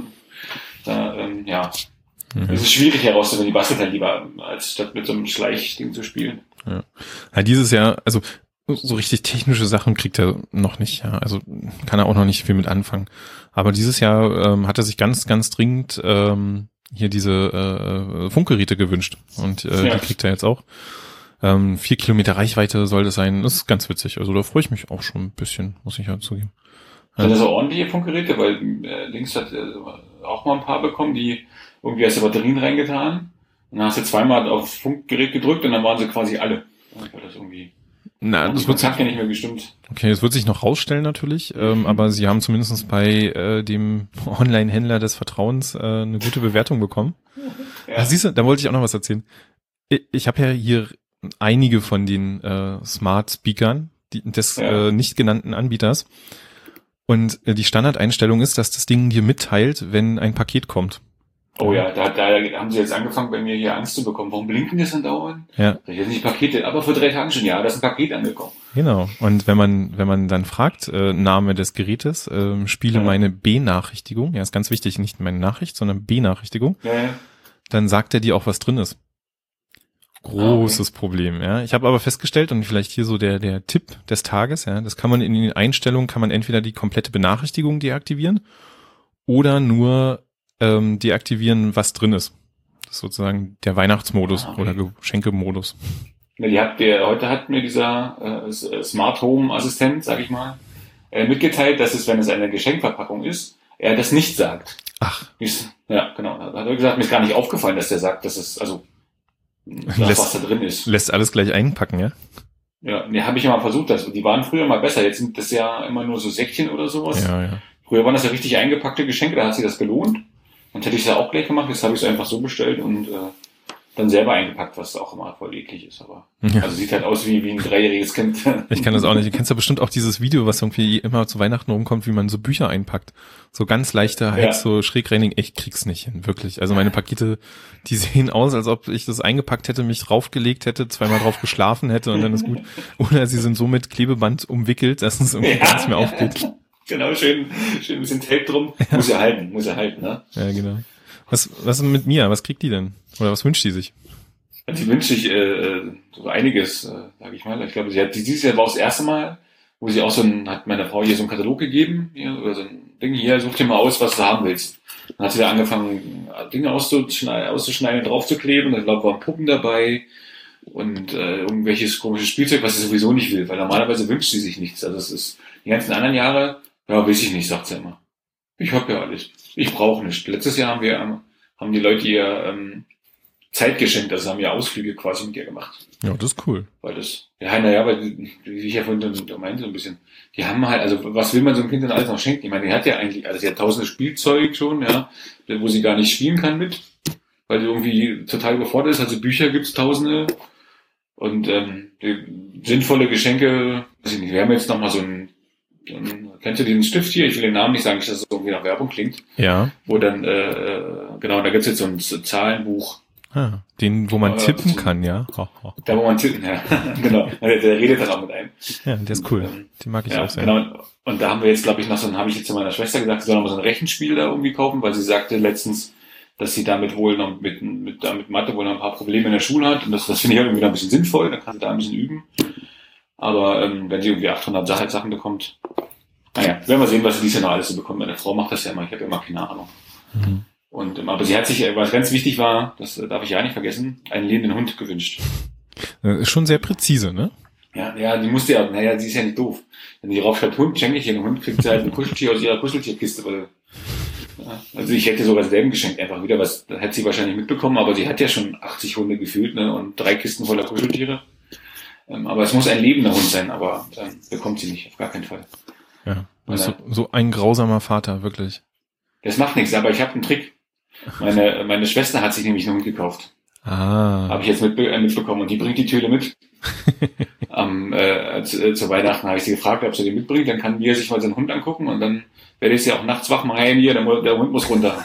Speaker 2: Es ist schwierig herauszufinden, die bastelt halt lieber, als statt mit so einem Schleichding zu spielen.
Speaker 1: Ja, dieses Jahr, also so richtig technische Sachen kriegt er noch nicht, ja. Also kann er auch noch nicht viel mit anfangen. Aber dieses Jahr hat er sich ganz, ganz dringend hier diese Funkgeräte gewünscht. Und die kriegt er jetzt auch. 4 Kilometer Reichweite soll das sein. Das ist ganz witzig. Also da freue ich mich auch schon ein bisschen, muss ich halt zugeben.
Speaker 2: Sind das so ordentliche Funkgeräte? Weil links hat auch mal ein paar bekommen, die irgendwie hast du Batterien reingetan. Und dann hast du zweimal auf Funkgerät gedrückt und dann waren sie quasi alle. Weil das irgendwie...
Speaker 1: Das wird sich
Speaker 2: ja nicht mehr gestimmt.
Speaker 1: Okay, es wird sich noch rausstellen natürlich, aber sie haben zumindest bei dem Online-Händler des Vertrauens eine gute Bewertung bekommen. Ja. Siehst du, da wollte ich auch noch was erzählen. Ich habe ja hier einige von den Smart Speakern des nicht genannten Anbieters und die Standardeinstellung ist, dass das Ding dir mitteilt, wenn ein Paket kommt.
Speaker 2: Oh ja, da haben sie jetzt angefangen, bei mir hier Angst zu bekommen. Warum blinken das denn dauernd?
Speaker 1: Ja.
Speaker 2: Das sind nicht Pakete, aber vor 3 Tagen schon, da ist ein Paket angekommen.
Speaker 1: Genau. Und wenn man dann fragt, Name des Gerätes, spiele meine Benachrichtigung, ist ganz wichtig, nicht meine Nachricht, sondern Benachrichtigung, dann sagt er dir auch, was drin ist. Großes Problem, ja. Ich habe aber festgestellt, und vielleicht hier so der Tipp des Tages, das kann man in den Einstellungen, entweder die komplette Benachrichtigung deaktivieren oder nur deaktivieren, was drin ist. Das ist sozusagen der Weihnachtsmodus oder Geschenkemodus.
Speaker 2: Heute hat mir dieser Smart Home Assistent, sag ich mal, mitgeteilt, dass es, wenn es eine Geschenkverpackung ist, er das nicht sagt.
Speaker 1: Ach.
Speaker 2: Ja, genau. Da hat er gesagt, mir ist gar nicht aufgefallen, dass der sagt, dass es, was da drin ist.
Speaker 1: Lässt alles gleich einpacken, ja?
Speaker 2: Ja, habe ich ja mal versucht. Die waren früher mal besser. Jetzt sind das ja immer nur so Säckchen oder sowas.
Speaker 1: Ja.
Speaker 2: Früher waren das ja richtig eingepackte Geschenke, da hat sich das gelohnt. Dann hätte ich es ja auch gleich gemacht, jetzt habe ich es einfach so bestellt und dann selber eingepackt, was auch immer voll eklig ist. Aber also sieht halt aus wie ein 3-jähriges Kind.
Speaker 1: Ich kann das auch nicht. Du kennst ja bestimmt auch dieses Video, was irgendwie immer zu Weihnachten rumkommt, wie man so Bücher einpackt. So ganz leichter Hacks, so Schrägreining. Ich krieg's nicht hin, wirklich. Also meine Pakete, die sehen aus, als ob ich das eingepackt hätte, mich draufgelegt hätte, zweimal drauf geschlafen hätte und dann ist gut. Oder sie sind so mit Klebeband umwickelt, dass es irgendwie gar nicht mehr aufgeht.
Speaker 2: Genau, schön ein bisschen Tape drum. Muss er halten, ne?
Speaker 1: Ja, genau. Was ist mit Mia? Was kriegt die denn? Oder was wünscht die sich?
Speaker 2: Die wünscht sich so einiges, sage ich mal. Ich glaube, dieses Jahr war das erste Mal, wo sie auch hat meine Frau hier so einen Katalog gegeben, hier, oder so ein Ding, hier, such dir mal aus, was du haben willst. Dann hat sie da angefangen, Dinge auszuschneiden, draufzukleben, ich glaube, waren Puppen dabei und irgendwelches komisches Spielzeug, was sie sowieso nicht will, weil normalerweise wünscht sie sich nichts. Also es ist die ganzen anderen Jahre, ja, weiß ich nicht, sagt sie immer. Ich hab ja alles. Ich brauche nichts. Letztes Jahr haben die Leute ihr Zeit geschenkt, also haben ja Ausflüge quasi mit ihr gemacht.
Speaker 1: Ja, das ist cool.
Speaker 2: Weil wie ich ja vorhin meinte, so ein bisschen, die haben halt, also was will man so einem Kind denn alles noch schenken? Ich meine, die hat ja eigentlich, also sie hat tausende Spielzeug schon, ja, wo sie gar nicht spielen kann mit, weil sie irgendwie total überfordert ist. Also Bücher gibt's tausende und sinnvolle Geschenke, weiß ich nicht, wir haben jetzt nochmal kennst du diesen Stift hier? Ich will den Namen nicht sagen, nicht, dass es irgendwie nach Werbung klingt.
Speaker 1: Ja.
Speaker 2: Wo dann, genau, da gibt's jetzt so ein Zahlenbuch.
Speaker 1: Ah, wo man tippen kann, ja.
Speaker 2: Da, wo man tippen, ja. Genau. Der redet dann auch mit einem.
Speaker 1: Ja, der ist cool. Den mag ich auch sehr.
Speaker 2: Genau. Und da haben wir jetzt, glaube ich, habe ich jetzt zu meiner Schwester gesagt, sie soll noch mal so ein Rechenspiel da irgendwie kaufen, weil sie sagte letztens, dass sie damit wohl noch mit Mathe wohl noch ein paar Probleme in der Schule hat. Und das finde ich halt irgendwie noch ein bisschen sinnvoll, dann kann sie da ein bisschen üben. Aber wenn sie irgendwie 800 Sachen bekommt, naja, werden wir sehen, was sie dieses Jahr noch alles so bekommt. Meine Frau macht das ja immer, ich habe immer keine Ahnung. Mhm. Und aber sie hat sich, was ganz wichtig war, das darf ich ja nicht vergessen, einen lebenden Hund gewünscht.
Speaker 1: Ist schon sehr präzise, ne?
Speaker 2: Ja, die musste ja, sie ist ja nicht doof. Wenn sie raufschreibt, Hund, schenke ich ihr einen Hund, kriegt sie halt ein Kuscheltier aus ihrer Kuscheltierkiste. Also ich hätte sogar selben geschenkt einfach wieder, das hätte sie wahrscheinlich mitbekommen, aber sie hat ja schon 80 Hunde gefühlt, ne, und 3 Kisten voller Kuscheltiere. Aber es muss ein lebender Hund sein, aber bekommt sie nicht, auf gar keinen Fall.
Speaker 1: Ja, so ein grausamer Vater, wirklich.
Speaker 2: Das macht nichts, aber ich habe einen Trick. Meine Schwester hat sich nämlich einen Hund gekauft. Habe ich jetzt mitbekommen und die bringt die Töle mit. Zu Weihnachten habe ich sie gefragt, ob sie den mitbringt, dann kann Mia sich mal seinen Hund angucken und dann werde ich sie auch nachts wach machen, hey Mia, der Hund muss runter.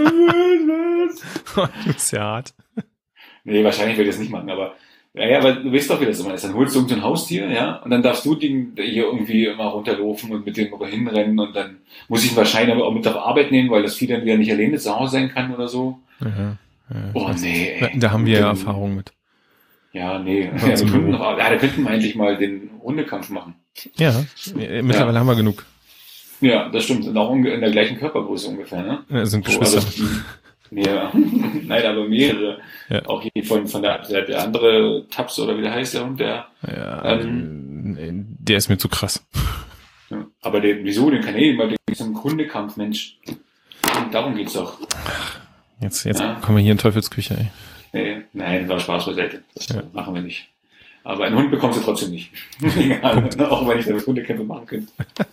Speaker 1: Du bist ja hart.
Speaker 2: Nee, wahrscheinlich werde ich das nicht machen, aber weil du weißt doch, wie das immer ist. Dann holst du irgendein Haustier, ja, und dann darfst du den hier irgendwie immer runterlaufen und mit dem aber hinrennen und dann muss ich ihn wahrscheinlich aber auch mit auf Arbeit nehmen, weil das Vieh dann wieder nicht alleine zu Hause sein kann oder so.
Speaker 1: Ja,
Speaker 2: oh nee, ey.
Speaker 1: Da haben wir ja Erfahrung mit.
Speaker 2: Ja, nee. Da könnten wir eigentlich mal den Hundekampf machen.
Speaker 1: Ja, mittlerweile haben wir genug.
Speaker 2: Ja, das stimmt. Und auch in der gleichen Körpergröße ungefähr, ne?
Speaker 1: Ja, sind Geschwister.
Speaker 2: Ja, nein, aber mehrere.
Speaker 1: Ja.
Speaker 2: Auch hier von der andere Taps oder wie der heißt, der Hund, der.
Speaker 1: Ja, der ist mir zu krass.
Speaker 2: Ja, aber wieso, den kann ich, weil der ist ein Hundekampf, Mensch. Und darum geht's doch.
Speaker 1: Jetzt kommen wir hier in Teufelsküche, ey.
Speaker 2: Nee, nein, war Spaß beiseite. Das machen wir nicht. Aber einen Hund bekommst du trotzdem nicht. Egal, auch wenn ich damit Hundekämpfe machen könnte.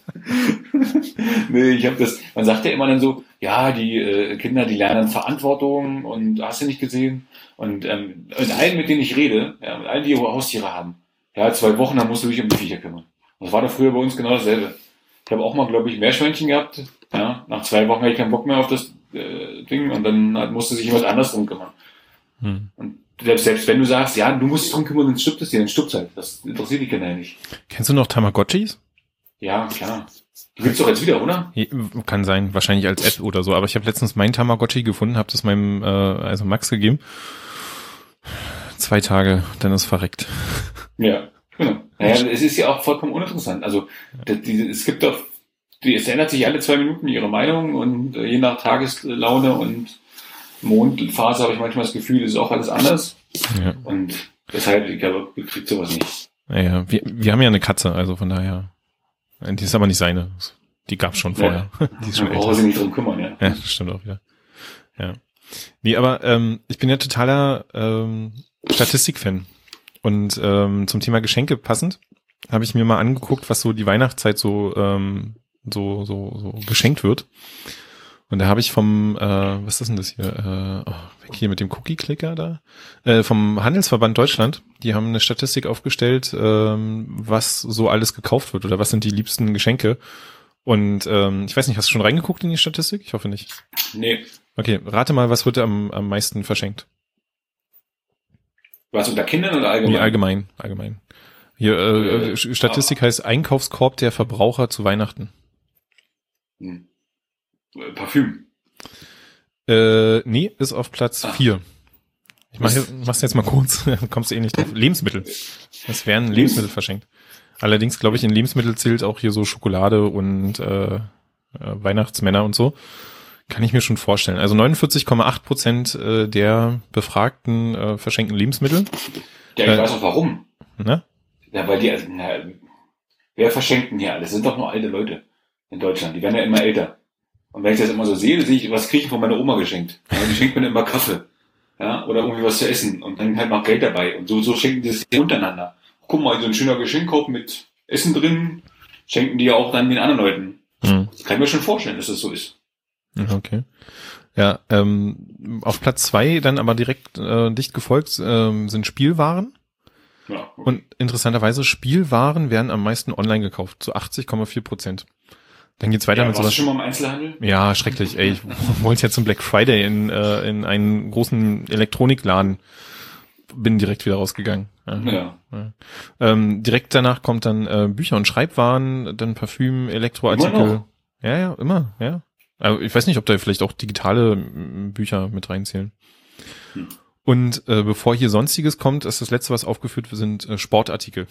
Speaker 2: Nee, man sagt ja immer dann so, ja, die Kinder, die lernen Verantwortung und hast du nicht gesehen? Und mit allen, mit denen ich rede, ja, mit allen, die Haustiere haben, ja, 2 Wochen, dann musst du dich um die Viecher kümmern. Und das war doch früher bei uns genau dasselbe. Ich habe auch mal, glaube ich, Meerschweinchen gehabt. Ja, nach 2 Wochen hatte ich keinen Bock mehr auf das Ding und dann musste sich jemand anders drum kümmern. Und selbst wenn du sagst, ja, du musst dich drum kümmern, dann stirbt es dir, dann stirbt halt. Das interessiert die Kinder ja nicht.
Speaker 1: Kennst du noch Tamagotchis?
Speaker 2: Ja, klar. Die gibt's doch jetzt wieder, oder?
Speaker 1: Kann sein, wahrscheinlich als App oder so. Aber ich habe letztens meinen Tamagotchi gefunden, habe das meinem Max gegeben. 2 Tage, dann ist verreckt.
Speaker 2: Ja, genau. Naja, es ist ja auch vollkommen uninteressant. Also es gibt doch, es ändert sich alle 2 Minuten ihre Meinung und je nach Tageslaune und Mondphase habe ich manchmal das Gefühl, ist auch alles anders. Ja. Und deshalb, ich glaube, ich krieg sowas nicht.
Speaker 1: Naja, wir haben ja eine Katze, also von daher. Die ist aber nicht seine. Die gab's schon vorher.
Speaker 2: Ja. Die ist schon älter. Brauchen sie nicht drum kümmern, ja.
Speaker 1: Ja, das stimmt auch wieder. Ja. Nee, aber ich bin ja totaler Statistik-Fan. Und zum Thema Geschenke passend habe ich mir mal angeguckt, was so die Weihnachtszeit so geschenkt wird. Und da habe ich vom, was ist denn das hier? Weg hier mit dem Cookie-Clicker da? Vom Handelsverband Deutschland. Die haben eine Statistik aufgestellt, was so alles gekauft wird oder was sind die liebsten Geschenke. Und ich weiß nicht, hast du schon reingeguckt in die Statistik? Ich hoffe nicht.
Speaker 2: Nee.
Speaker 1: Okay, rate mal, was wird am meisten verschenkt?
Speaker 2: Was, unter Kindern oder allgemein?
Speaker 1: Nee, allgemein. Hier, Statistik heißt Einkaufskorb der Verbraucher zu Weihnachten.
Speaker 2: Parfüm.
Speaker 1: Nee, ist auf Platz 4. Ich mach's jetzt mal kurz, dann kommst du eh nicht drauf. Lebensmittel. Es werden Lebensmittel verschenkt. Allerdings, glaube ich, in Lebensmittel zählt auch hier so Schokolade und Weihnachtsmänner und so. Kann ich mir schon vorstellen. Also 49,8% der Befragten verschenken Lebensmittel.
Speaker 2: Ja, ich weiß auch warum.
Speaker 1: Ne?
Speaker 2: Ja, weil die, wer verschenkt denn hier alles? Das sind doch nur alte Leute in Deutschland. Die werden ja immer älter. Und wenn ich das immer so sehe ich, was kriege ich von meiner Oma geschenkt? Ja, die schenkt mir immer Kaffee. Ja, oder irgendwie was zu essen. Und dann halt noch Geld dabei. Und so schenken die das untereinander. Guck mal, so ein schöner Geschenkkorb mit Essen drin, schenken die ja auch dann den anderen Leuten. Das kann ich mir schon vorstellen, dass das so ist.
Speaker 1: Okay. Ja, auf Platz 2 dann aber direkt dicht gefolgt sind Spielwaren.
Speaker 2: Ja, okay.
Speaker 1: Und interessanterweise Spielwaren werden am meisten online gekauft, zu 80,4%. Dann geht's weiter mit sowas.
Speaker 2: Warst du schon mal im Einzelhandel?
Speaker 1: Ja, schrecklich. Ey, ich wollte ja zum Black Friday in einen großen Elektronikladen. Bin direkt wieder rausgegangen.
Speaker 2: Ja.
Speaker 1: Direkt danach kommt dann Bücher und Schreibwaren, dann Parfüm, Elektroartikel.
Speaker 2: Immer noch?
Speaker 1: Ja, immer, ja. Also ich weiß nicht, ob da vielleicht auch digitale Bücher mit reinzählen. Und bevor hier Sonstiges kommt, ist das letzte, was aufgeführt wird, sind Sportartikel.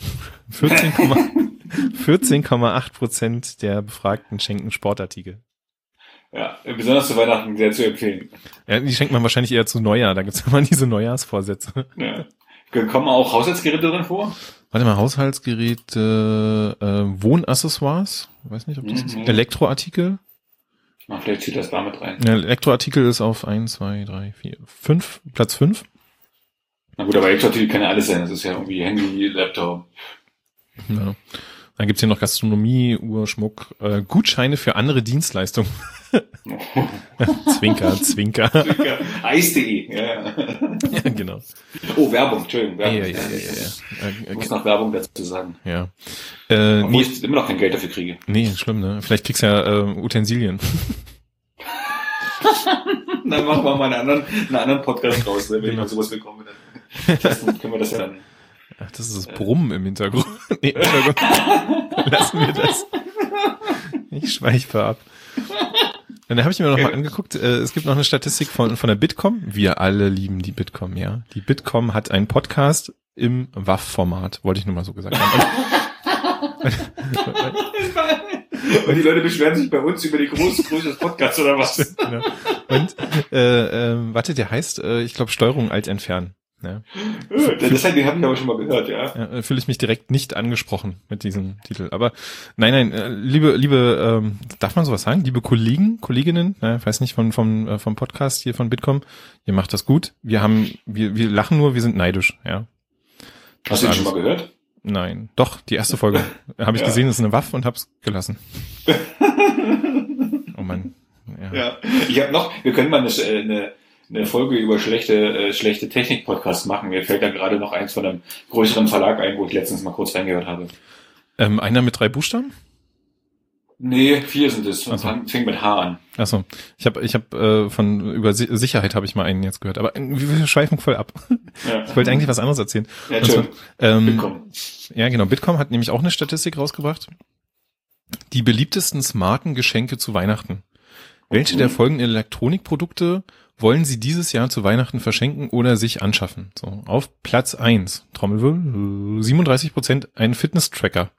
Speaker 1: 14,8% der Befragten schenken Sportartikel.
Speaker 2: Ja, besonders zu Weihnachten sehr zu empfehlen.
Speaker 1: Ja, die schenkt man wahrscheinlich eher zu Neujahr. Da gibt's immer diese Neujahrsvorsätze.
Speaker 2: Ja. Kommen auch Haushaltsgeräte drin vor?
Speaker 1: Warte mal, Haushaltsgeräte, Wohnaccessoires, weiß nicht, ob das ist. Elektroartikel.
Speaker 2: Vielleicht zieht das damit rein.
Speaker 1: Ja, Elektroartikel ist auf 1, 2, 3, 4, 5, Platz 5.
Speaker 2: Na gut, aber Elektroartikel kann ja alles sein. Das ist ja irgendwie Handy, Laptop.
Speaker 1: Ja. Dann gibt's hier noch Gastronomie, Uhr, Schmuck, Gutscheine für andere Dienstleistungen. Zwinker, Zwinker.
Speaker 2: Eis.de, ja.
Speaker 1: Ja, genau.
Speaker 2: Oh, Werbung, Entschuldigung. Werbung.
Speaker 1: Ja.
Speaker 2: Ich muss noch Werbung dazu sagen.
Speaker 1: Ja.
Speaker 2: Obwohl ich immer noch kein Geld dafür kriege.
Speaker 1: Nee, schlimm, ne? Vielleicht kriegst du ja Utensilien.
Speaker 2: Dann machen wir mal einen anderen Podcast raus, ne, wenn ich mal sowas bekomme. Dann können wir das ja dann...
Speaker 1: Ach, das ist das Brummen im Hintergrund. Nee, im Hintergrund. Lassen wir das. Ich schweife ab. Und dann habe ich mir noch mal angeguckt, es gibt noch eine Statistik von der Bitkom. Wir alle lieben die Bitkom, ja. Die Bitkom hat einen Podcast im WAV-Format, wollte ich nur mal so gesagt haben.
Speaker 2: Und die Leute beschweren sich bei uns über die Größe des Podcasts oder was?
Speaker 1: Genau. Und warte, der heißt, ich glaube, Steuerung Alt entfernen. Ja.
Speaker 2: Den habe ich aber schon mal gehört, ja.
Speaker 1: Ja, fühle ich mich direkt nicht angesprochen mit diesem Titel. Aber nein, liebe, darf man sowas sagen? Liebe Kolleginnen, weiß nicht, vom Podcast hier von Bitkom, ihr macht das gut. Wir lachen nur, wir sind neidisch, ja.
Speaker 2: Hast du den schon mal gehört?
Speaker 1: Nein. Doch, die erste Folge habe ich gesehen, ist eine Waffe und hab's gelassen. Oh Mann.
Speaker 2: Ja. Ich habe noch, wir können mal eine Folge über schlechte Technik-Podcasts machen. Mir fällt da gerade noch eins von einem größeren Verlag ein, wo ich letztens mal kurz reingehört habe.
Speaker 1: Einer mit 3 Buchstaben?
Speaker 2: Nee, 4 sind es. Und fängt mit H an.
Speaker 1: Achso. Ich hab über Sicherheit habe ich mal einen jetzt gehört, aber wir schweifen voll ab. Ja. Ich wollte eigentlich was anderes erzählen.
Speaker 2: Ja, schön.
Speaker 1: Bitkom. Ja, genau. Bitkom hat nämlich auch eine Statistik rausgebracht. Die beliebtesten smarten Geschenke zu Weihnachten. Welche der folgenden Elektronikprodukte wollen Sie dieses Jahr zu Weihnachten verschenken oder sich anschaffen? So, auf Platz 1, Trommelwirbel, 37% ein Fitness-Tracker.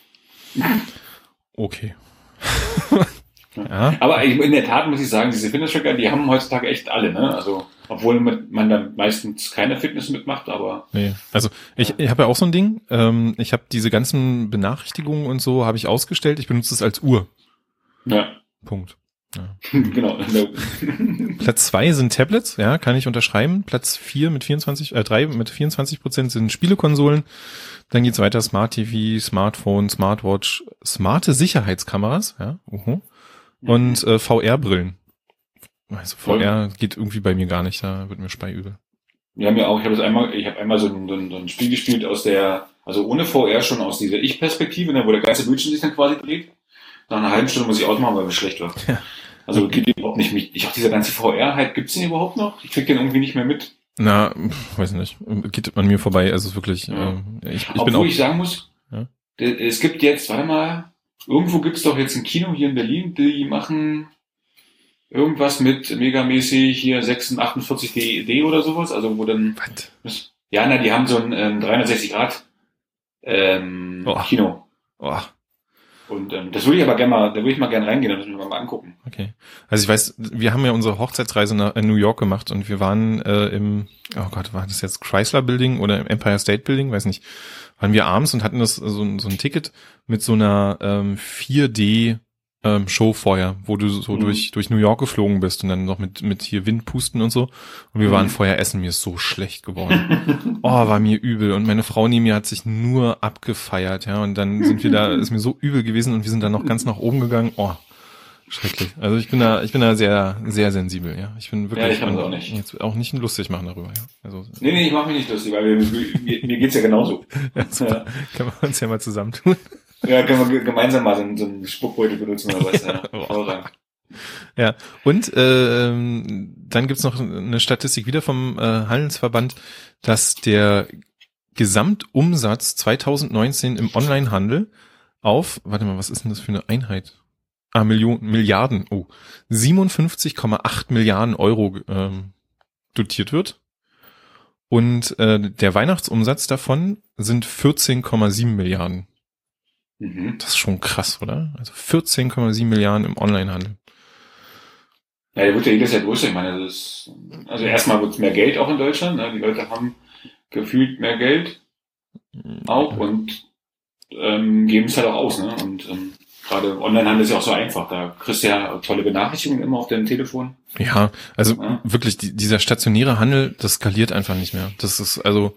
Speaker 1: Okay. Ja.
Speaker 2: Aber in der Tat muss ich sagen, diese Fitness-Tracker, die haben heutzutage echt alle, ne? Also, obwohl man da meistens keine Fitness mitmacht, aber...
Speaker 1: Nee, also ich habe ja auch so ein Ding, ich habe diese ganzen Benachrichtigungen und so, habe ich ausgestellt, ich benutze es als Uhr.
Speaker 2: Ja.
Speaker 1: Punkt. Ja.
Speaker 2: Genau.
Speaker 1: Platz 2 sind Tablets, ja, kann ich unterschreiben. Platz 3 mit 24% sind Spielekonsolen. Dann geht's weiter, Smart TV, Smartphone, Smartwatch, smarte Sicherheitskameras, ja, und VR-Brillen. Also VR geht irgendwie bei mir gar nicht, da wird mir speiübel.
Speaker 2: Wir haben ja auch, ich habe einmal so ein Spiel gespielt also ohne VR schon aus dieser Ich-Perspektive, ne, wo der ganze Bildschirm sich dann quasi dreht. Nach einer halben Stunde muss ich ausmachen, weil es schlecht war. Ja. Also geht überhaupt nicht mit. Ich dachte, dieser ganze VR-Hype, gibt's den überhaupt noch? Ich krieg den irgendwie nicht mehr mit.
Speaker 1: Na, weiß nicht. Geht an mir vorbei. Also wirklich,
Speaker 2: Obwohl ich sagen muss, es gibt jetzt, warte mal, irgendwo gibt's doch jetzt ein Kino hier in Berlin, die machen irgendwas mit megamäßig hier 46 DD oder sowas, also wo dann...
Speaker 1: Was?
Speaker 2: Ja, die haben so ein 360 Grad Kino.
Speaker 1: Oh.
Speaker 2: Und das würde ich aber gerne mal, da würde ich mal gerne reingehen, das müssen wir mal angucken.
Speaker 1: Okay. Also ich weiß, wir haben ja unsere Hochzeitsreise nach New York gemacht und wir waren oh Gott, war das jetzt Chrysler Building oder im Empire State Building, weiß nicht, waren wir abends und hatten das so ein Ticket mit so einer 4D Show vorher, wo du so durch New York geflogen bist und dann noch mit hier Wind pusten und so. Und wir waren vorher essen, mir ist so schlecht geworden. Oh, war mir übel. Und meine Frau neben mir hat sich nur abgefeiert, ja. Und dann sind wir da, ist mir so übel gewesen und wir sind dann noch ganz nach oben gegangen. Oh, schrecklich. Also ich bin da sehr, sehr sensibel, ja. Ich bin wirklich.
Speaker 2: Ja, ich kann das auch nicht.
Speaker 1: Jetzt auch nicht lustig machen darüber, ja. Also,
Speaker 2: nee, ich mache mich nicht lustig, weil mir geht's ja genauso.
Speaker 1: Ja, super. Ja. Können wir uns ja mal zusammentun.
Speaker 2: Ja, können wir gemeinsam mal so einen Spuckbeutel benutzen oder was.
Speaker 1: Ja, und dann gibt's noch eine Statistik wieder vom Handelsverband, dass der Gesamtumsatz 2019 im Onlinehandel auf, warte mal, was ist denn das für eine Einheit? Milliarden, 57,8 Milliarden Euro dotiert wird. Und der Weihnachtsumsatz davon sind 14,7 Milliarden. Das ist schon krass, oder? Also 14,7 Milliarden im Onlinehandel.
Speaker 2: Ja, der wird ja jedes Jahr größer. Ich meine, also erstmal wird es mehr Geld auch in Deutschland. Ne? Die Leute haben gefühlt mehr Geld auch und geben es halt auch aus. Ne? Und gerade Onlinehandel ist ja auch so einfach. Da kriegst du ja tolle Benachrichtigungen immer auf deinem Telefon.
Speaker 1: Ja, also wirklich, dieser stationäre Handel, das skaliert einfach nicht mehr. Das ist also...